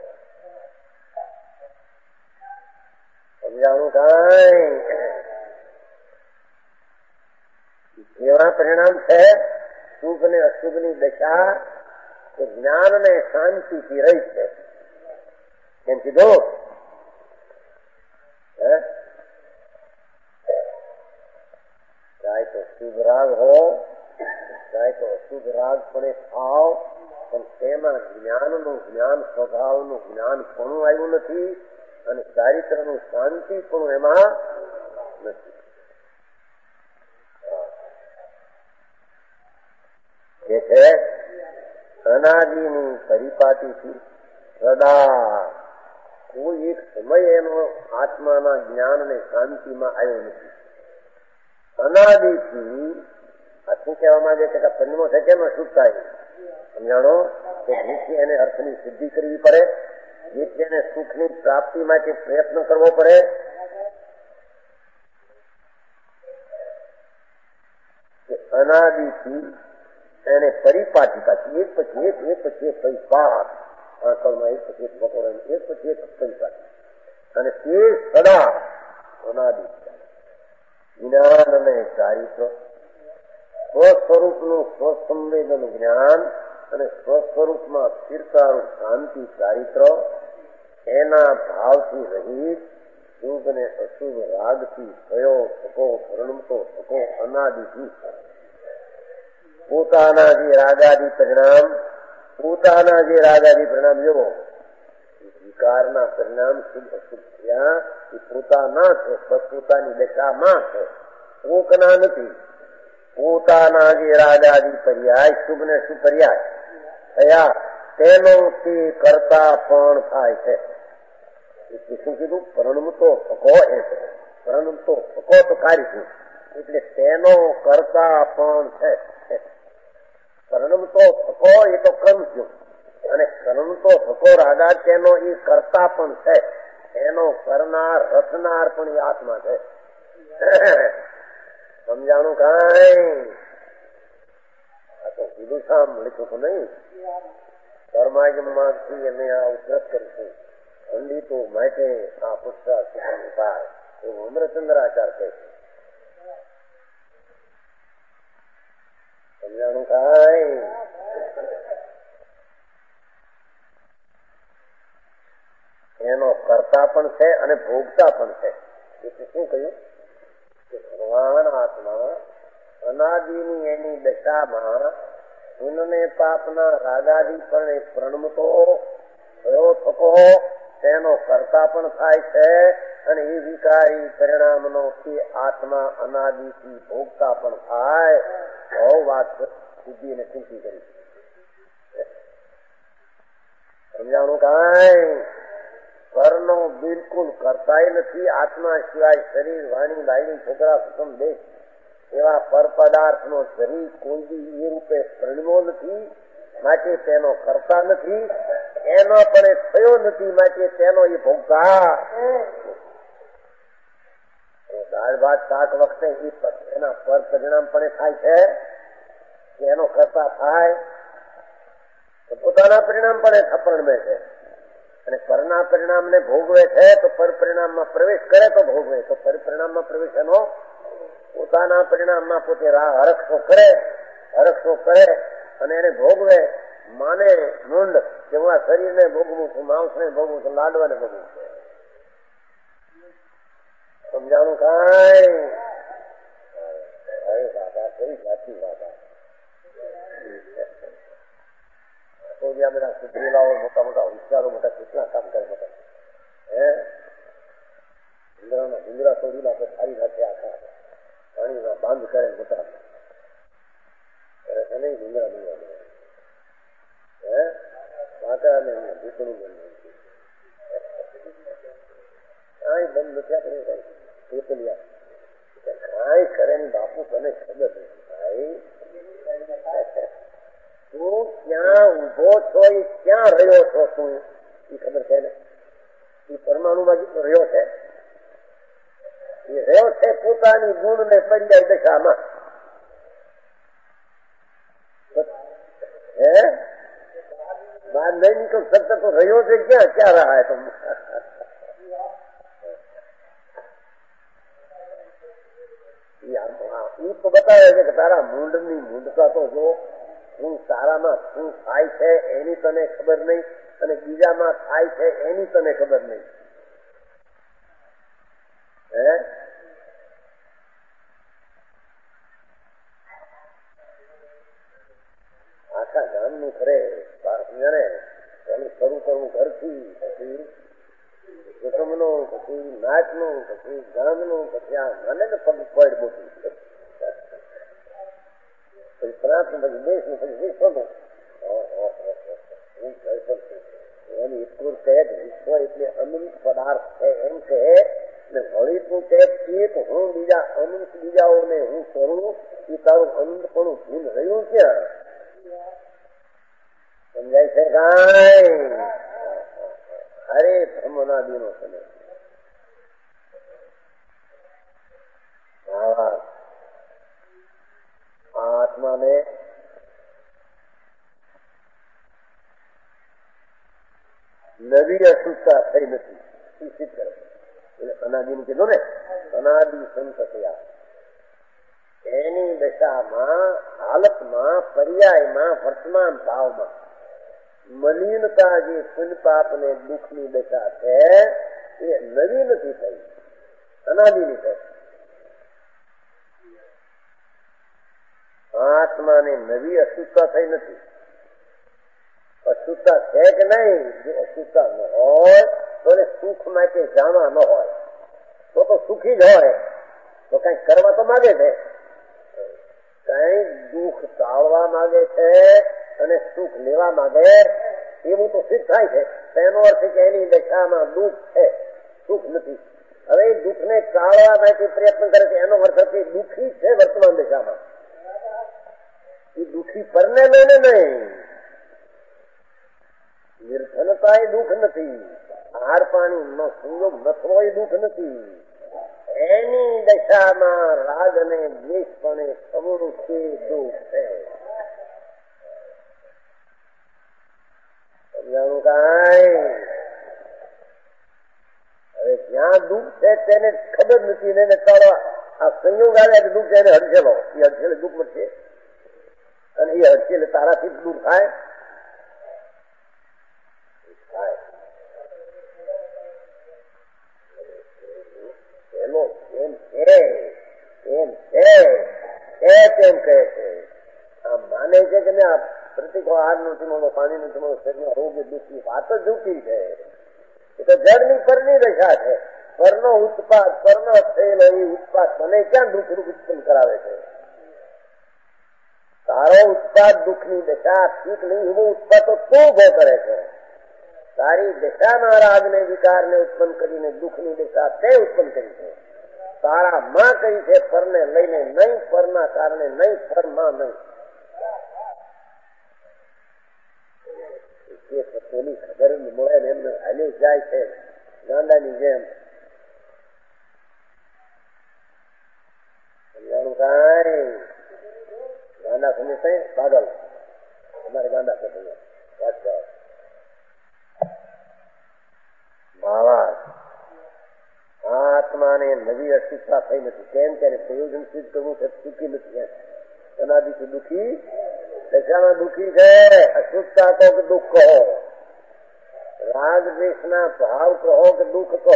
સમજાણું કાંઈ? કેવા પરિણામ છે? શુભ ને અશુભ ની દશા એ જ્ઞાન ને શાંતિથી રહી છે. કેમ કીધું? ચાહે તો શુભ રાગ હો, ચાહે તો અશુભ રાગ પણ એ થાવ, પણ તેમાં જ્ઞાનનું જ્ઞાન સ્વભાવનું જ્ઞાન પણ આવ્યું નથી અને ચારિત્રનું શાંતિ પણ એમાં નથી. જે છે અનાદિની પરિપાટીથી સદા કોઈ એક સમય એનો આત્માના જ્ઞાન અને શાંતિમાં આવ્યો નથી. અનાદિથી આ શું કહેવા માંગે છે કે પંચમો છે કેમ અશુદ્ધ થાય? સમજાણો કે જેથી એને અર્થની સિદ્ધિ કરવી પડે, જેથી એને સુખની પ્રાપ્તિ માટે પ્રયત્ન કરવો પડે. અનાદિથી એને પરિપાટિકાથી એક પછી એક એક પછી એક પરિપાટ, આંકલમાં એક પછી એક બપોર એક પછી એક પરિપાટી, અને તે સદા અનાદિ જ્ઞાન અને ચારિત્ર, સ્વસ્વરૂપનું સ્વસંવેદન જ્ઞાન અને સ્વસ્વરૂપમાં સ્થિરતાનું શાંતિ ચારિત્ર, એના ભાવથી રહિત શુભ ને અશુભ રાગથી થયો થકો, પરિણમતો થકો, અનાદિથી પોતાના જે રાગાદી પરિણામ, પોતાના જે રાગાદી પરિણામ જોવો, વિકારના પરિણામ શુભ અશુભ થયા એ પોતાના છે, પોતાની દશામાં છે, કોકના નથી. પોતાના જે રાગાદી પર્યાય શુભ ને શુભ પર્યાય થયા તેનો તે કરતા પણ થાય છે. શું કીધું? પરિણમતો થકો એ છે. પરિણમતો થકો તો કાર્ય એટલે તેનો કરતા પણ છે. પરિણમતો થકો એ તો કર્મ થયું, અને કર્મતો થકો રાગા તેનો એ કરતા પણ છે. એનો કરનાર રચનાર પણ એ આત્મા છે. સમજાણું કાંઈ? આ તો કીધું સામ લીધું તો નહીં. કર્માગમમાંથી અમે આ ઉદ્ધત કરીશું, પંડિતો માટે આ પુસ્તક થાય એવું અમરચંદ્રાચાર કહે છે. સમજાણું કાંઈ? એનો કરતા પણ છે અને ભોગતા પણ છે. એટલે શું કહ્યું કે ભગવાન આત્મા અનાદિની એની દશામાં પુણ્ય પાપના રાગાદી પણ પ્રણમતો થયો થકો તેનો કરતા પણ થાય છે, અને એ વિકારી પરિણામનો તે આત્મા અનાદિથી ભોગતા પણ થાય. બહુ વાત સિદ્ધિ અને ચિંતી કરી. સમજાણું કાંઈ? કરનો બિલકુલ કરતાય નથી. આત્મા સિવાય શરીર, વાણી, બાયડી, છોકરા, કુટુંબ, દેશ એવા પર પદાર્થનો શરીર કોઈ એ રૂપે પ્રણમ્યો નથી, માટે તેનો કરતા નથી. એનો પણ એ થયો નથી, માટે તેનો એ ભોગતા. દાળ ભાત શાક વખતે એના પર પરિણામ પણ થાય છે કે એનો કરતા થાય તો પોતાના પરિણામ પણ એ થપણમે છે, અને પરના પરિણામને ભોગવે છે તો પર પરિણામમાં પ્રવેશ કરે તો ભોગવે, તો પર પરિણામમાં પ્રવેશ એનો પોતાના પરિણામમાં પોતે હરક્ષો કરે હરક્ષો કરે અને એને ભોગવે. માને મૂંડ કે હું આ શરીરને ભોગવું છું, માંસને ભોગવું છું, લાડવાને ભોગવું છું. સમજાણું કાંઈ? દાદા કઈ જાતિ દાદા તો જોડિયા બધા સુધરેલા હોય, મોટા મોટા હોશિયારો, મોટા કેટલા કામ કરે બધા. હે ઇન્દ્રના ઇન્દ્રા છોડીલા તો સારી રાખે, આખા પાણીમાં બાંધ કરે મોટા નહીં ઇન્દ્રા નહીં. હે માતા ને ભૂતનું બંધ કાંઈ બંધ નથી કરે એકલિયા કાંઈ કરે ને બાપુ તને ખબર નથી ભાઈ. તું ક્યાં ઉભો છો એ ક્યાં રહ્યો છો તું એ ખબર છે ને? એ પરમાણુમાં રહ્યો છે, એ રહ્યો છે પોતાની ગુણ ને પર્યાય દશામાં. હે બાર નહીં નીકળ શકતા તો રહ્યો છે ક્યાં? ક્યાં રહ્યા હે तुम? એ તો બતાવે છે કે તારા મૂંડની મૂંડતા તો જો, હું તારામાં શું થાય છે એની તને ખબર નહીં, અને બીજામાં થાય છે એની તને ખબર નહીં. હે આખા ગામનું ખરે ને એનું શરૂ કરવું ઘરથી, પછી કુટુંબનું, પછી નાચનું, પછી ગામનું, પછી આ મને ને પગ પડ મોટું, પછી પ્રાંતનું, પછી દેશનું, પછી વિશ્વનું. એની એટલું કહે વિશ્વ એટલે અનંત પદાર્થ છે એમ કહે ને વળી તું કહે એક હું બીજા અનંત બીજાઓને હું કરું એ તારું અનંત પણ ભૂલ રહ્યું ક્યાં? સમજાય છે કાંઈ? અરે બ્રહ્મનાદી નો સમય આત્માને નવી અશુદ્ધતા થઈ નથી એ સિદ્ધ કરે. એટલે અનાદિનું કીધું ને, અનાદિ સંત થયા એની દશામાં, હાલતમાં, પર્યાયમાં, વર્તમાન ભાવમાં મલિનતા જે પુણ્ય પાપ ને દુઃખની દશા છે એ નવી નથી થઈ, અનાદિની થઈ. આત્માને નવી અશુદ્ધતા થઈ નથી. અશુદ્ધતા છે કે નહીં? જો અશુદ્ધતા ન હોય તો સુખ માટે જાણવા ન હોય તો તો સુખી જ હોય, તો કઈક કરવા તો માગે છે, કઈક દુઃખ ટાળવા માંગે છે અને સુખ લેવા માંગે, એવું તો સિદ્ધ થાય છે. તેનો અર્થ કે એની દશામાં દુઃખ છે, સુખ નથી. હવે એ દુઃખને ટાળવા માટે પ્રયત્ન કરે છે, એનો અર્થ કે દુઃખી છે વર્તમાન દશામાં. એ દુઃખી પરને લઈને નહીં, નિર્ધનતા એ દુઃખ નથી, આહાર પાણી નો સંયોગ ન થવો એ દુઃખ નથી. એની દશામાં રાગ અને દ્વેષપણે થવું તે દુઃખ છે. સમજાણું કાંઈ? હવે જ્યાં દુઃખ છે તેને ખબર નથી ને ટાળવા આ સંયોગ આવે દુઃખ એને હડસેલો, એ હડસેલે દુઃખ મળશે અને એ હડસેલે તારાથી દૂર થાય. એનો એમ છે એમ છે એમ કહે છે, આ માને છે કે આ પ્રતિકો આહાર નથી મળો, પાણી નથી મળો, શરીરમાં રોગ દુઃખની વાત જ જૂઠી છે. એ તો જળની પરની દશા છે. પરનો ઉત્પાદ, પરનો થયેલો એ ઉત્પાદ મને ક્યાં દુઃખ રૂપ ઉત્પન્ન કરાવે છે? તારો ઉત્પાદ દુઃખની દશા ઠીક નહીં, એવો ઉત્પાદ તો તું ઉભો કરે છે. તારી દશામાં રાગને વિકારને ઉત્પન્ન કરીને દુઃખની દશા તે ઉત્પન્ન કરી છે. તારા માં કઈ છે પરને લઈને નહીં, પરના કારણે નહીં, પરમાં નહીં. પોલી ખબર મળે ને એમને હાલી જાય છે ગાંડાની જેમ. સમજાણું કાંઈ? ગાંડા સમજે પાગલ, અમારે ગાંડા સમજે ભાવાર્થ. આત્માને નવી અશુદ્ધતા થઈ નથી. કેમ તેને પ્રયોજન સિદ્ધ કરવું છે, સુખી નથી. અનાદિથી દુઃખી, દશામાં દુઃખી છે. અશુદ્ધતા કહો કે દુઃખ કહો, રાગ દ્વેષના ભાવ કહો કે દુઃખ કહો,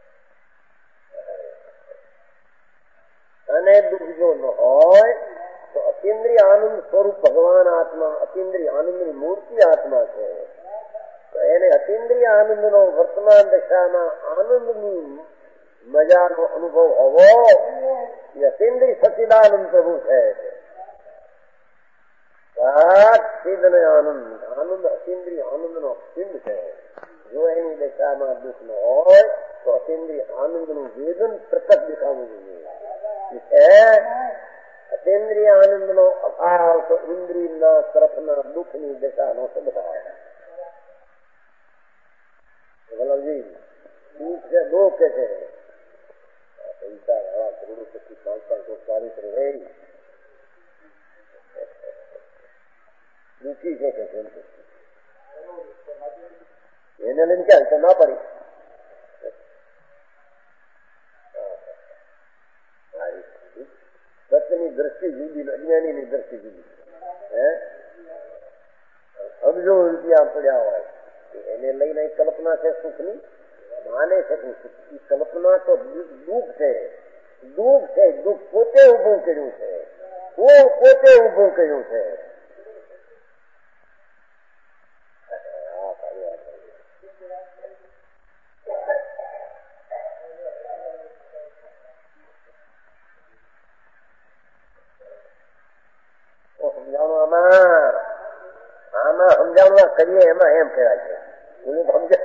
અને દુઃખ જો ન હોય तो अतीन्द्रिय आनंद स्वरूप भगवान आत्मा, अतीन्द्रिय आनंदની મૂર્તિ આત્મા છે. તો એને અતીન્દ્રિય આનંદનો વર્તમાન દશામાં આનંદની મજાનો અનુભવ હોવો એ અતીન્દ્રિય સચ્ચિદાનંદ પ્રભુ છે. સિદ્ધને આનંદ, આનંદ અતીન્દ્રિય આનંદનો સિદ્ધ છે. જો એની દશામાં દુઃખ ન હોય તો અતીન્દ્રિય આનંદનું વેદન પ્રકટ દેખાવું જોઈએ. અતીન્દ્રિય આનંદનો અભાવ તો ઇન્દ્રિયના તરફના દુઃખની દશાનો સ્વભાવ. વલ્લભજી દુઃખ છે, દુઃખ કે છે પૈસા હવા કરોડો પછી પાંચ પાંચ ચાલીસ રહે દુઃખી છે કે એને લઈને ક્યાં તો ના પડી. સત્યની દ્રષ્ટિ જુદી, અજ્ઞાનીની દ્રષ્ટિ જુદી. હે અબજો રૂપિયા પડ્યા હોય એને લઈને કલ્પના છે સુખની, માને છે કે કલ્પના તો દુઃખ છે. દુઃખ છે, દુઃખ પોતે ઉભું કર્યું છે, પોતે ઉભું કર્યું છે. આમાં સમજાવવા કરીએ એમાં એમ કહેવાય છે સમજે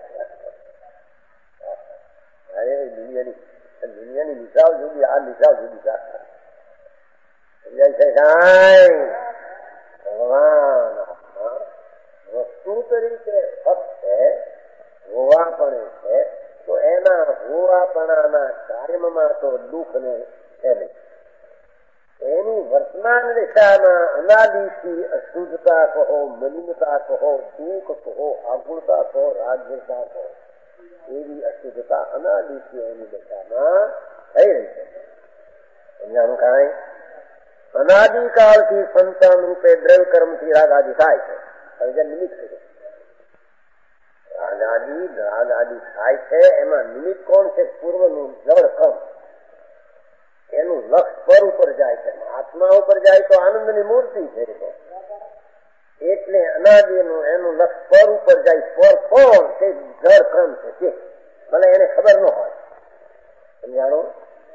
અરે દુનિયાની દુનિયાની નિશાળ જુદી, આ નિશાળ જુદી. સમજાય છે કાંઈ? ભગવાન વસ્તુ તરીકે ફક્ત હોવાપણે છે તો એના હોવાપણાના કાયમમાં તો દુઃખ ને છે નહીં. એની વર્તમાન દિશામાં અનાદિથી અશુદ્ધતા કહો, મલિનતા કહો, દુઃખ કહો, આકુળતા કહો, રાજ્યતા કહો, એવી અશુદ્ધતા અનાદિથી એની દિશામાં થઈ રહી છે. સમજાણું કાંઈ? અનાદિકાળથી સંતાન રૂપે દ્રવ્ય કર્મથી રાગ આદિ થાય છે. હવે નિમિત્ત કર્યું રાગ આદિ રાગ આદિ થાય છે. એમાં નિમિત્ત કોણ છે? પૂર્વનું જળ કર્મ. એનું લક્ષ પર ઉપર જાય છે, આત્મા ઉપર જાય તો આનંદની મૂર્તિ છે. એટલે અનાદિનું એનું લક્ષ પર ઉપર જાય. પર કોણ? તે જળ ક્રમ છે તે ભલે એને ખબર ન હોય. સમજાણું?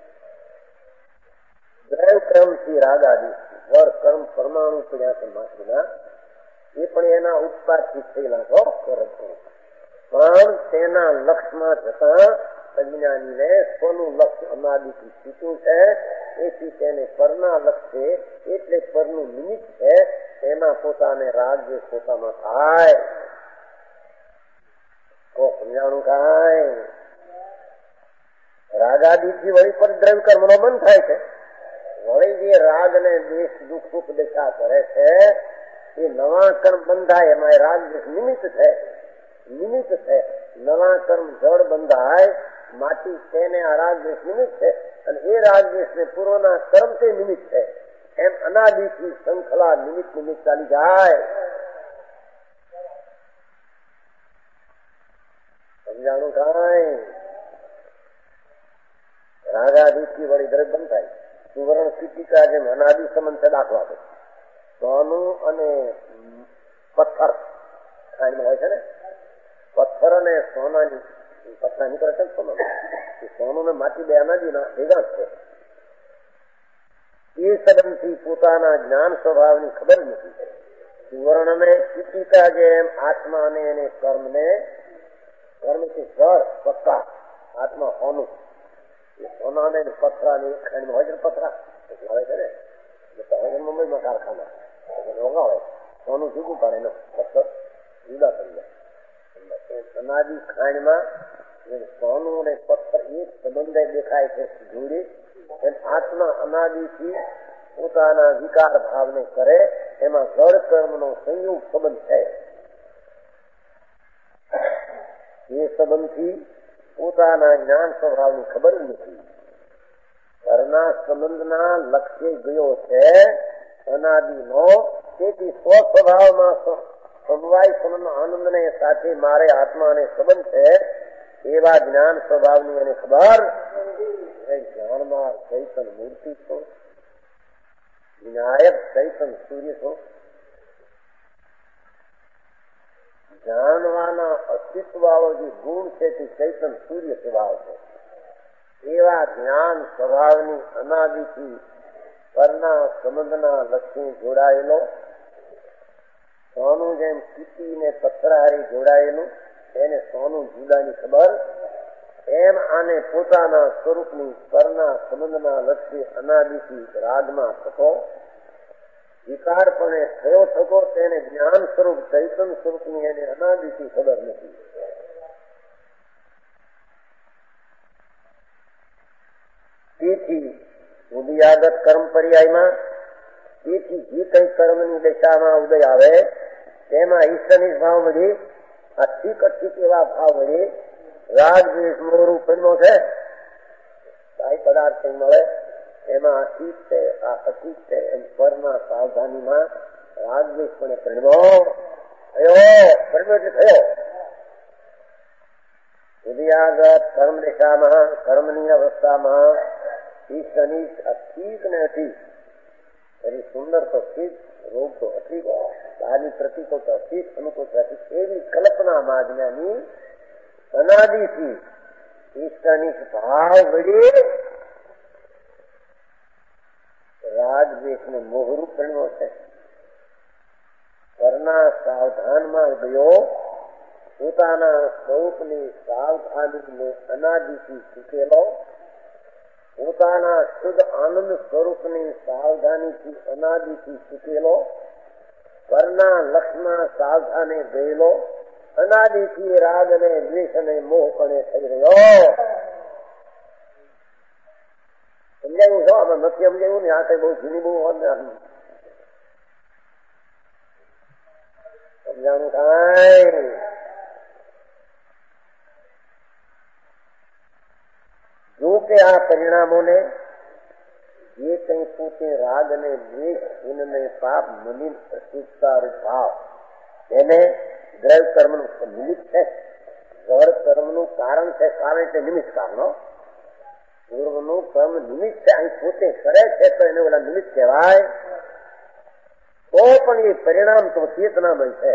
દ્રવ્ય ક્રમથી રાગ આદિ વર કર્મ પરમાણુ પડ્યા છે માત્રના, એ પણ એના ઉત્પાદથી થયેલા છો પણ તેના લક્ષમાં જતા અજ્ઞાનીને સ્વનું લક્ષ્ય અનાદિથી છૂટું છે. એથી તેને પરના લક્ષ્ય એટલે પરનું નિમિત્ત છે. તેમાં પોતાને રાગ જે પોતામાં થાય તો સમજાણું કાંઈ? રાગાદિથી વળી પર દ્રવ્ય કર્મનો બંધ થાય છે. વળી જે રાગ ને દ્વેષ દુઃખ સુખ દશા કરે છે એ નવા કર્મ બંધાય. એમાં રાગ દ્વેષ નિમિત્ત છે, નિમિત્ત છે. નવા કર્મ જળ બંધાય માટી તેને આ રાગ દ્વેષ નિમિત્ત છે અને એ રાગ દ્વેષ ને પૂર્વના કર્મ તે નિમિત્ત છે. એમ અનાદિથી શૃંખલા નિમિત્ત નિમિત્ત ચાલી જાય. સમજાણું કાંઈ? રાગાદિથી વળી દ્રવ્ય બંધ થાય. સુવર્ણ સિક્કા જેમ અનાદિ સંબંધ છે. દાખલો આપે સોનું અને પથ્થર ખાંડમાં હોય છે ને, પથ્થર અને સોનાની પથ્થર નીકળે છે સોનું, સોનું ને માટી બે અનાદિના ભેગા છે. એ સંબંધથી પોતાના જ્ઞાન સ્વભાવની ખબર નથી. સુવર્ણ ને સિક્કા જેમ આત્મા ને એને કર્મ ને કર્મથી જળ પક્કા આત્મા સોનું, સોના ને પથરાની ખાંડમાં હોય છે. પથરા લાવે છે ને મુંબઈમાં કારખાના રોગાવે સોનું જુદું પાડે ને પથ્થર જુદા કરી જાય. અનાદિ ખાંડમાં સોનું અને પથ્થર એક સંબંધ દેખાય છે જોડી. એમ આત્મા અનાદિથી પોતાના વિકાર ભાવને કરે એમાં જળ કર્મનો સંયુગ સંબંધ છે. એ સંબંધથી પોતાના જ્ઞાન સ્વભાવની ખબર નથી. ઘરના સંબંધના લક્ષ્ય ગયો છે અનાદિનો. તેથી સ્વ સ્વભાવમાં સમવાય સંબંધ આનંદને સાથે મારે આત્માને સંબંધ છે એવા જ્ઞાન સ્વભાવની એને ખબર. જ્ઞાનમાં ચૈતન મૂર્તિ છો, વિનાયક ચૈતન સૂર્ય છો. જાણવાના અસ્તિત્વ વાળો જે ગુણ છે તે ચૈતન સૂર્ય સ્વભાવ છે. એવા જ્ઞાન સ્વભાવની અનાદિથી પરના સંબંધના લક્ષ્મી જોડાયેલો, સોનું જેમ ચીટી ને પથ્થરહારી જોડાયેલું, એને સોનું જુદાની ખબર, એમ આને પોતાના સ્વરૂપની પરના સંબંધના લક્ષ્ય અનાદિથી રાગમાં થતો વિકારપણે થયો થતો તેને જ્ઞાન સ્વરૂપ ચૈતન સ્વરૂપની એને અનાદિથી ખબર નથી. તેથી ઉદયાગત કર્મ પર્યાયમાં તેથી જે કઈ કર્મની દશામાં ઉદય આવે તેમાં ઈશ્વરની ભાવ વળી અઠીક અઠીક એવા ભાવ વળી રાગ દ્વેષ મોહ ઉત્પન્નો છે. કાંઈ પદાર્થ મળે એમાં અઠીક છે, આ અઠીક છે એમ પરમાં સાવધાનીમાં રાગ દ્વેષ પણ પરિણમો થયો, પરિણો એટલે થયો. ઉદયાગત કર્મ દશામાં કર્મની અવસ્થામાં ઈશ્વરની અઠીક ને અઠીક, એની સુંદર તો ઠીક, રોગ તો અઠીક, બહારની પ્રતિકો તો અઠીક, અનુકૂળ અઠીક, એવી કલ્પનામાં જ્ઞાની અનાદિથી ઈશ્વરની ભાવ વડે રાગ દ્વેષ ને મોહરૂપ પરિણ્યો છે. પરના સાવધાનમાં ગયો પોતાના સ્વરૂપની સાવધાનીને અનાદિથી ચૂકેલો, પોતાના શુદ્ધ આનંદ સ્વરૂપની સાવધાનીથી અનાદિથી ચૂકેલો, પરના લક્ષમાં સાવધાને ગયેલો, અનાદિથી રાગ અને દ્વેષ અને મોહ પણ થઈ રહ્યો. સમજાયું છો? આમાં નથી સમજાયું ને? આ કઈ બહુ જૂની બહુ સમજાણું કાંઈ જો કે આ પરિણામોને જે કઈ પોતે રાગ અને દ્વેષ પુણ્ય પાપ મલિન અશુદ્ધતા ભાવ એને દ્રવ્ય કર્મનું નિમિત્ત છે, ઘર કર્મનું કારણ છે. કારણ એટલે નિમિત્ત કારણો પૂર્વનું કર્મ નિમિત્ત છે. અહીં પોતે કરે છે તો એને ઓલા નિમિત્ત કહેવાય. તો પણ એ પરિણામ તો ચેતનામય છે.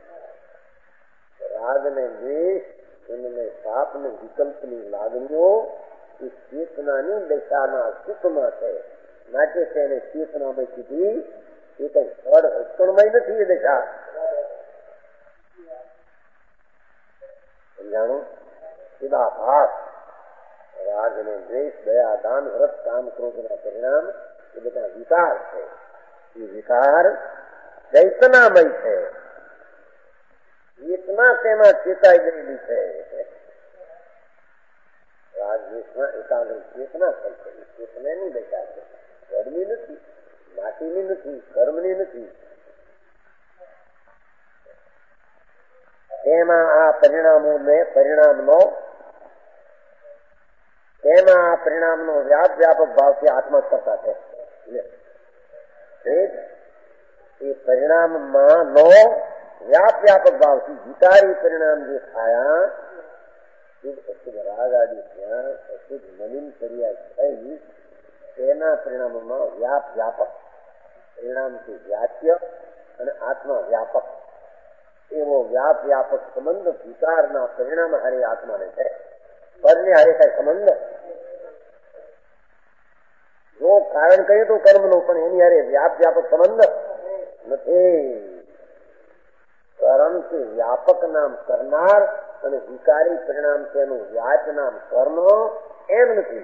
રાગ ને દ્વેષ પુણ્ય પાપ ને વિકલ્પની લાગણીઓ એ ચેતનાની દશાના સુખમાં છે. નાટ્ય છે એને ચેતનામય કીધી. એ કઈ ફળ રક્ષણમય નથી. એ દશા સમજાણું? ચિદાભાસ રાગ અને દ્વેષ દયા દાન વ્રત કામ ક્રોધના પરિણામ એ બધા વિકાર છે. એ વિકાર ચૈતનામય છે. ચેતના તેમાં ચેતાઈ ગયેલી છે. રાગ દ્વેષમાં એકાગ્ર ચેતના થઈ છે. ચેતનાની દશા છે. ઘરની નથી, માટીની નથી, કર્મની નથી. તેમાં આ પરિણામોને પરિણામનો તેમાં આ પરિણામનો વ્યાપ વ્યાપક ભાવથી આત્મા કરતા છે. એ પરિણામમાં નો વ્યાપ વ્યાપક ભાવથી વિકારી પરિણામ જે થયા અશુદ્ધ રાગ આદિ ત્યાં અશુદ્ધ નવીન પર્યાય થઈ તેના પરિણામોમાં વ્યાપ વ્યાપક પરિણામથી વ્યાપ્ય અને આત્મા વ્યાપક એવો વ્યાપ વ્યાપક સંબંધ વિકારના પરિણામ હારે આત્માને છે. પરને હારે કઈ સંબંધ જો કારણ કહીએ તો કર્મનો, પણ એની હારે વ્યાપ વ્યાપક સંબંધ નથી. કર્મથી વ્યાપક નામ કરનાર અને વિકારી પરિણામ તેનું વ્યાપ નામ કર્મ એમ નથી.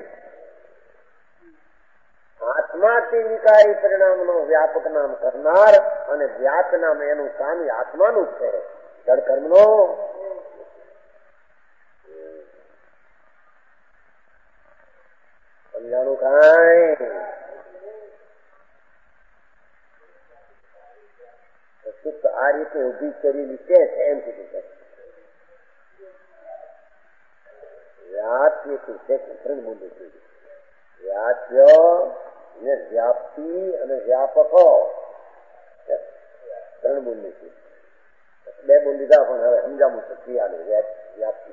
આત્માથી વિકારી પરિણામનો વ્યાપક નામ કરનાર અને વ્યાપ નામ એનું કામ આત્માનું છે. જળ કર્મનો સમજાણું કાંઈ? આ રીતે ઉભી કરેલી છે એમ કીધું છે. વ્યાપ્યથી છે ત્રણ મૂલ્ય કીધું. વ્યાપ્ય ને વ્યાપ્તિ અને વ્યાપકો ત્રણ મૂલ્ય કીધું. બે બોલ લીધા પણ હવે સમજાવું છે ક્રિયાને વ્યાપ્તિ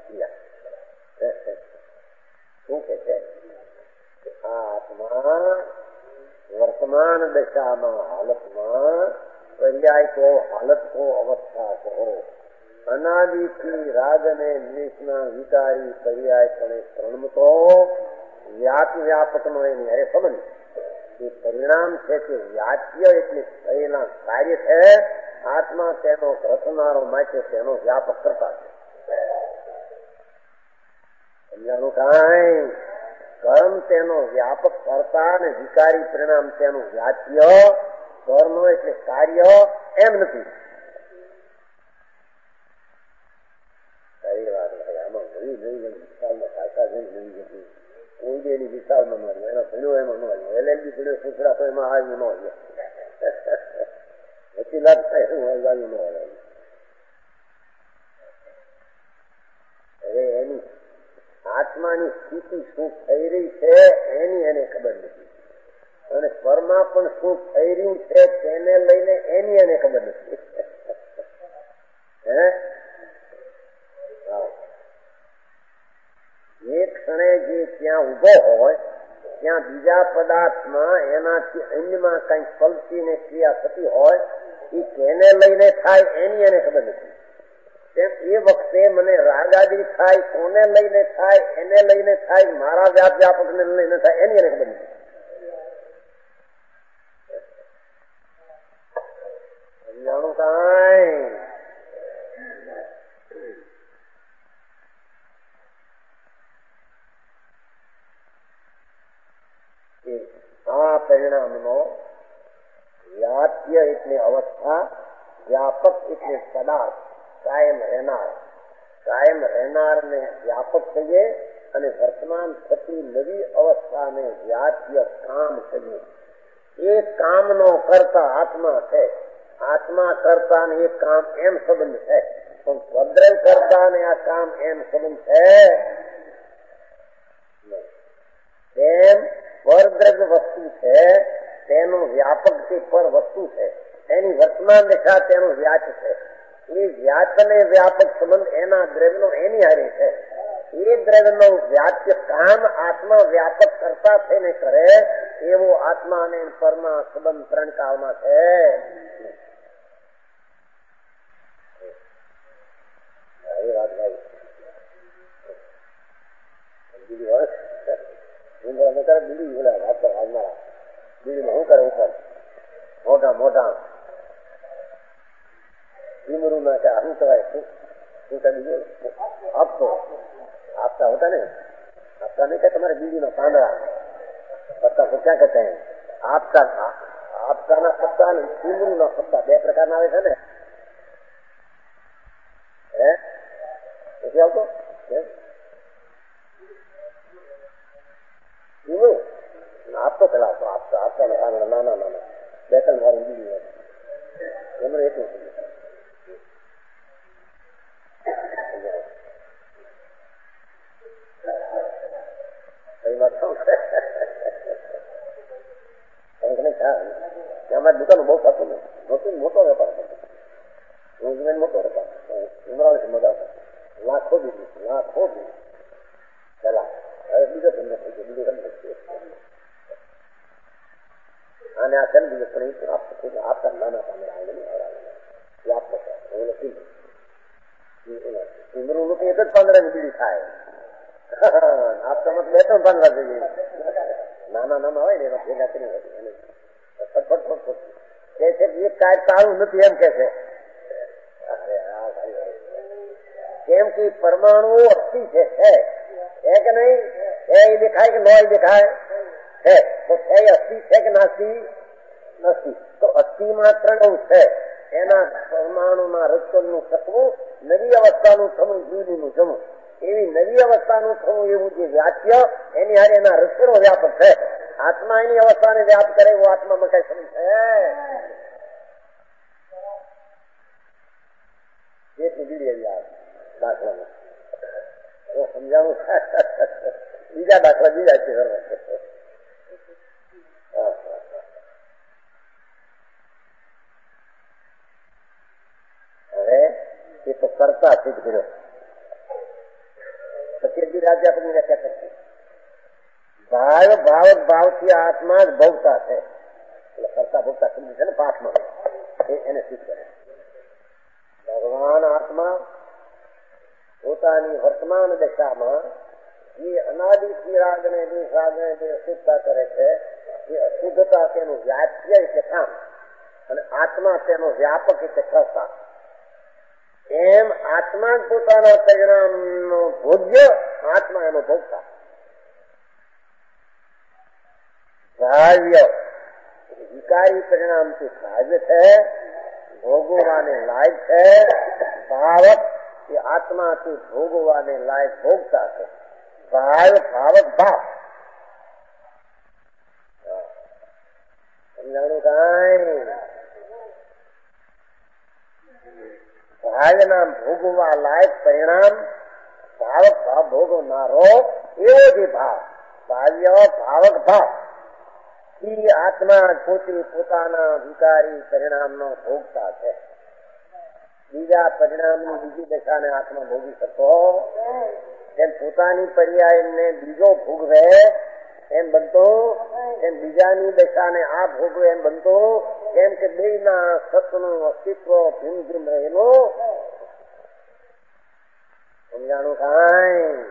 ક્રિયા શું કે છે? આ આત્મા વર્તમાન દશામાં હાલતમાં પર્યાય કહો, હાલત કહો, અવસ્થા કહો, અનાદિથી રાગ અને દ્વેષના વિકારી પર્યાય પણ ત્રણમતો વ્યાપ વ્યાપકનો એની અરે સંબંધ. એ પરિણામ છે કે વ્યાપ્ય એટલે થયેલા કાર્ય છે, આત્મા તેનો રચનારો માટે તેનો વ્યાપક કરતા છે. સમજાણું કાંઈ? કર્મ તેનો વ્યાપક કરતા અને વિકારી પરિણામ તેનું વ્યાપ્ય. કર્મ એટલે કાર્ય એમ નથી. સારી વાત આમાં નવી નવી વિશાળમાં ભાષા જઈ નવી જતી કોઈ બી એની વિશાળમાં મળ્યું, એનો ભણ્યો એમાં ન આવ્યો, એલ એલ બી ભણ્યો સૂચડા તો એમાં આવ્યું ન આવ્યો, વકીલાત થાય શું આવ્યું ન આવ્યું. હવે એની આત્માની સ્થિતિ શું થઈ રહી છે એની એને ખબર નથી, અને પરમાં પણ શું થઈ રહ્યું છે તેને લઈને એની એને ખબર નથી. હે એક ક્ષણે જે ત્યાં ઉભો હોય ત્યાં બીજા પદાર્થમાં એનાથી અન્યમાં કઈ પલટી ને ક્રિયા થતી હોય એ કેને લઈને થાય એની એને ખબર નથી. તેમ એ વખતે મને રાગાદી થાય, કોને લઈને થાય, એને લઈને થાય, મારા વ્યાપ વ્યાપક ને લઈને થાય એની એને ખબર નથી. સમજાણું કાંઈ? આ પરિણામનો વ્યાપ્ય એટલે અવસ્થા, વ્યાપક એટલે પદાર્થ, કાયમ રહેનાર. કાયમ રહેનાર ને વ્યાપક કહીએ અને વર્તમાન થતી નવી અવસ્થાને વ્યાપ્ય કામ કહીએ. એ કામનો કરતા આત્મા છે. આત્મા કરતા ને એ કામ એમ સંબંધ છે, પણ સ્વદ્રય કરતા ને આ કામ એમ સંબંધ છે. તેમ પરદ્રગ વસ્તુ છે તેનો વ્યાપક કે પર વસ્તુ છે, એની વર્તમાન દિશા તેનું વ્યાચ છે. એ વ્યાચ અને વ્યાપક સંબંધ એના દ્રવ્યનો એની હારે છે. એ દ્રવ્યનો વ્યાચ્ય કામ આત્મા વ્યાપક કરતા થઈને કરે એવો આત્મા અને પરમાં સંબંધ ત્રણ કાળમાં છે. એ વાત ભાઈ બીજી વર્ષ બીડી બોલા વાત કર આવનારા બીડીમાં શું કરે ઉપર મોટા મોટા ડુંગરું ના क्या શું કહેવાય શું શું બીજું આપતો આપતા होता ને આપતા नहीं क्या तुम्हारे बीड़ी में પાંદડા पत्ता को क्या कहते हैं? आपका आपका ना पत्ता ने डुंगरू ना पत्ता બે પ્રકારના આવે છે ને. હે નથી આવતો આપતો પેલા આપતો આપતા આપતા પાંદડા નાના નાના બે ત્રણ વાર બીડી એમને એટલું અમારી દુકાન બહુ થતું ને મોટું મોટો વેપાર થતો મોટો વેપાર ઉમરાળે મજા લાખો દીધી લાખો દીધી પેલા હવે બીજો ધંધો થઈ ગયો બીજો ધંધો અને આ છે બીજો પણ આપતા નાના પાંદડા આપતો ઉમરું નું એક જ પાંદડા ની બીડી થાય આપતામાં બે ત્રણ પાંદડા થઈ ગઈ નાના નાના હોય ને એમાં ભેગા કરી એક કાર્ય સારું નથી એમ કે છે. કેમ કે પરમાણુ અસ્થિ છે હે કે નહીં? એ દેખાય કે ન દેખાય છે તો છે અસ્થિ છે કે નાસ્તી નથી? તો અસ્થિમાં ત્રણ છે. એના પરમાણુના રચનનું થવું, નવી અવસ્થાનું થવું, જૂનીનું જમવું. એવી નવી અવસ્થાનું થવું એવું જે વ્યાપ્ય એની હારે એના રચનો વ્યાપક છે. આત્મા એની અવસ્થાને વ્યાપ કરે એવો આત્મામાં કઈ સમજ છે બીડી દાખલામાં સમજાવું. બીજા દાખલા બીજા છે. હવે એ તો કરતા સિદ્ધ કર્યો પછી બી રાજ્યા વ્યાખ્યા કરતી ભાવ ભાવ ભાવથી આત્મા જ ભવતા છે. એટલે કરતા ભોગતા સમજી છે ને પાઠમાં એને સિદ્ધ કરે. ભગવાન આત્મા પોતાની વર્તમાન દશામાં જે અનાદિ રાગ ને દ્વેષ ને જે અશુદ્ધતા કરે છે એ અશુદ્ધતા તેનું વ્યાપ્ય એટલે કામ અને આત્મા તેનો વ્યાપક એટલે કરતા. એમ આત્મા જ પોતાના પરિણામનો ભોગ્ય, આત્મા એનો ભોગતા. ભાવ્ય વિકારી પરિણામથી ભાવ્ય છે, ભોગવવાને લાયક છે. ભાવક એ આત્માથી ભોગવવાને લાયક ભોગતા છે. ભાવ ભાવક ભાવ સમજાણું કાંઈ? ભાવના ભોગવવા લાયક પરિણામ ભાવક ભાવ ભોગવનારો એવો જે ભાવ ભાવ્ય ભાવક ભાવ એ આત્મા પોતે પોતાના વિકારી પરિણામનો ભોગતા છે. બીજા પરિણામની બીજી દશાને આત્મા ભોગી શકતો એમ પોતાની પર્યાયને બીજો ભોગવે એમ બનતો, એમ બીજાની દશાને આ ભોગવે એમ બનતો. કેમ કે બે ના સત્વનું અસ્તિત્વ ભીમ ભીમ રહેલું. સમજાણું કાંઈ?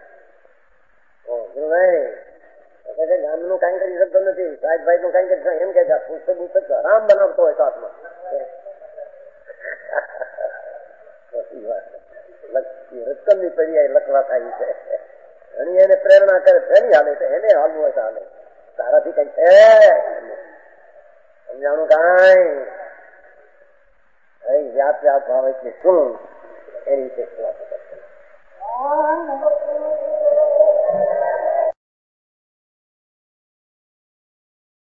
ગામનું કઈ કરી શકતો નથી, સાહેબભાઈ નું કઈ કરી શકતો એમ કે પુસ્તક પુસ્તક આરામ બનાવતો હોય તો આત્મા રકમની પર્યાય લખવા થાય છે. અને એને પ્રેરણા કરે ફેરી હાલે છે, એને હાલવું હોય તો હાલે. તારાથી કઈ છે સમજાણું કાંઈ? વ્યાપ વ્યાપ ભાવ એટલે શું એની વિશે વાત કરશે.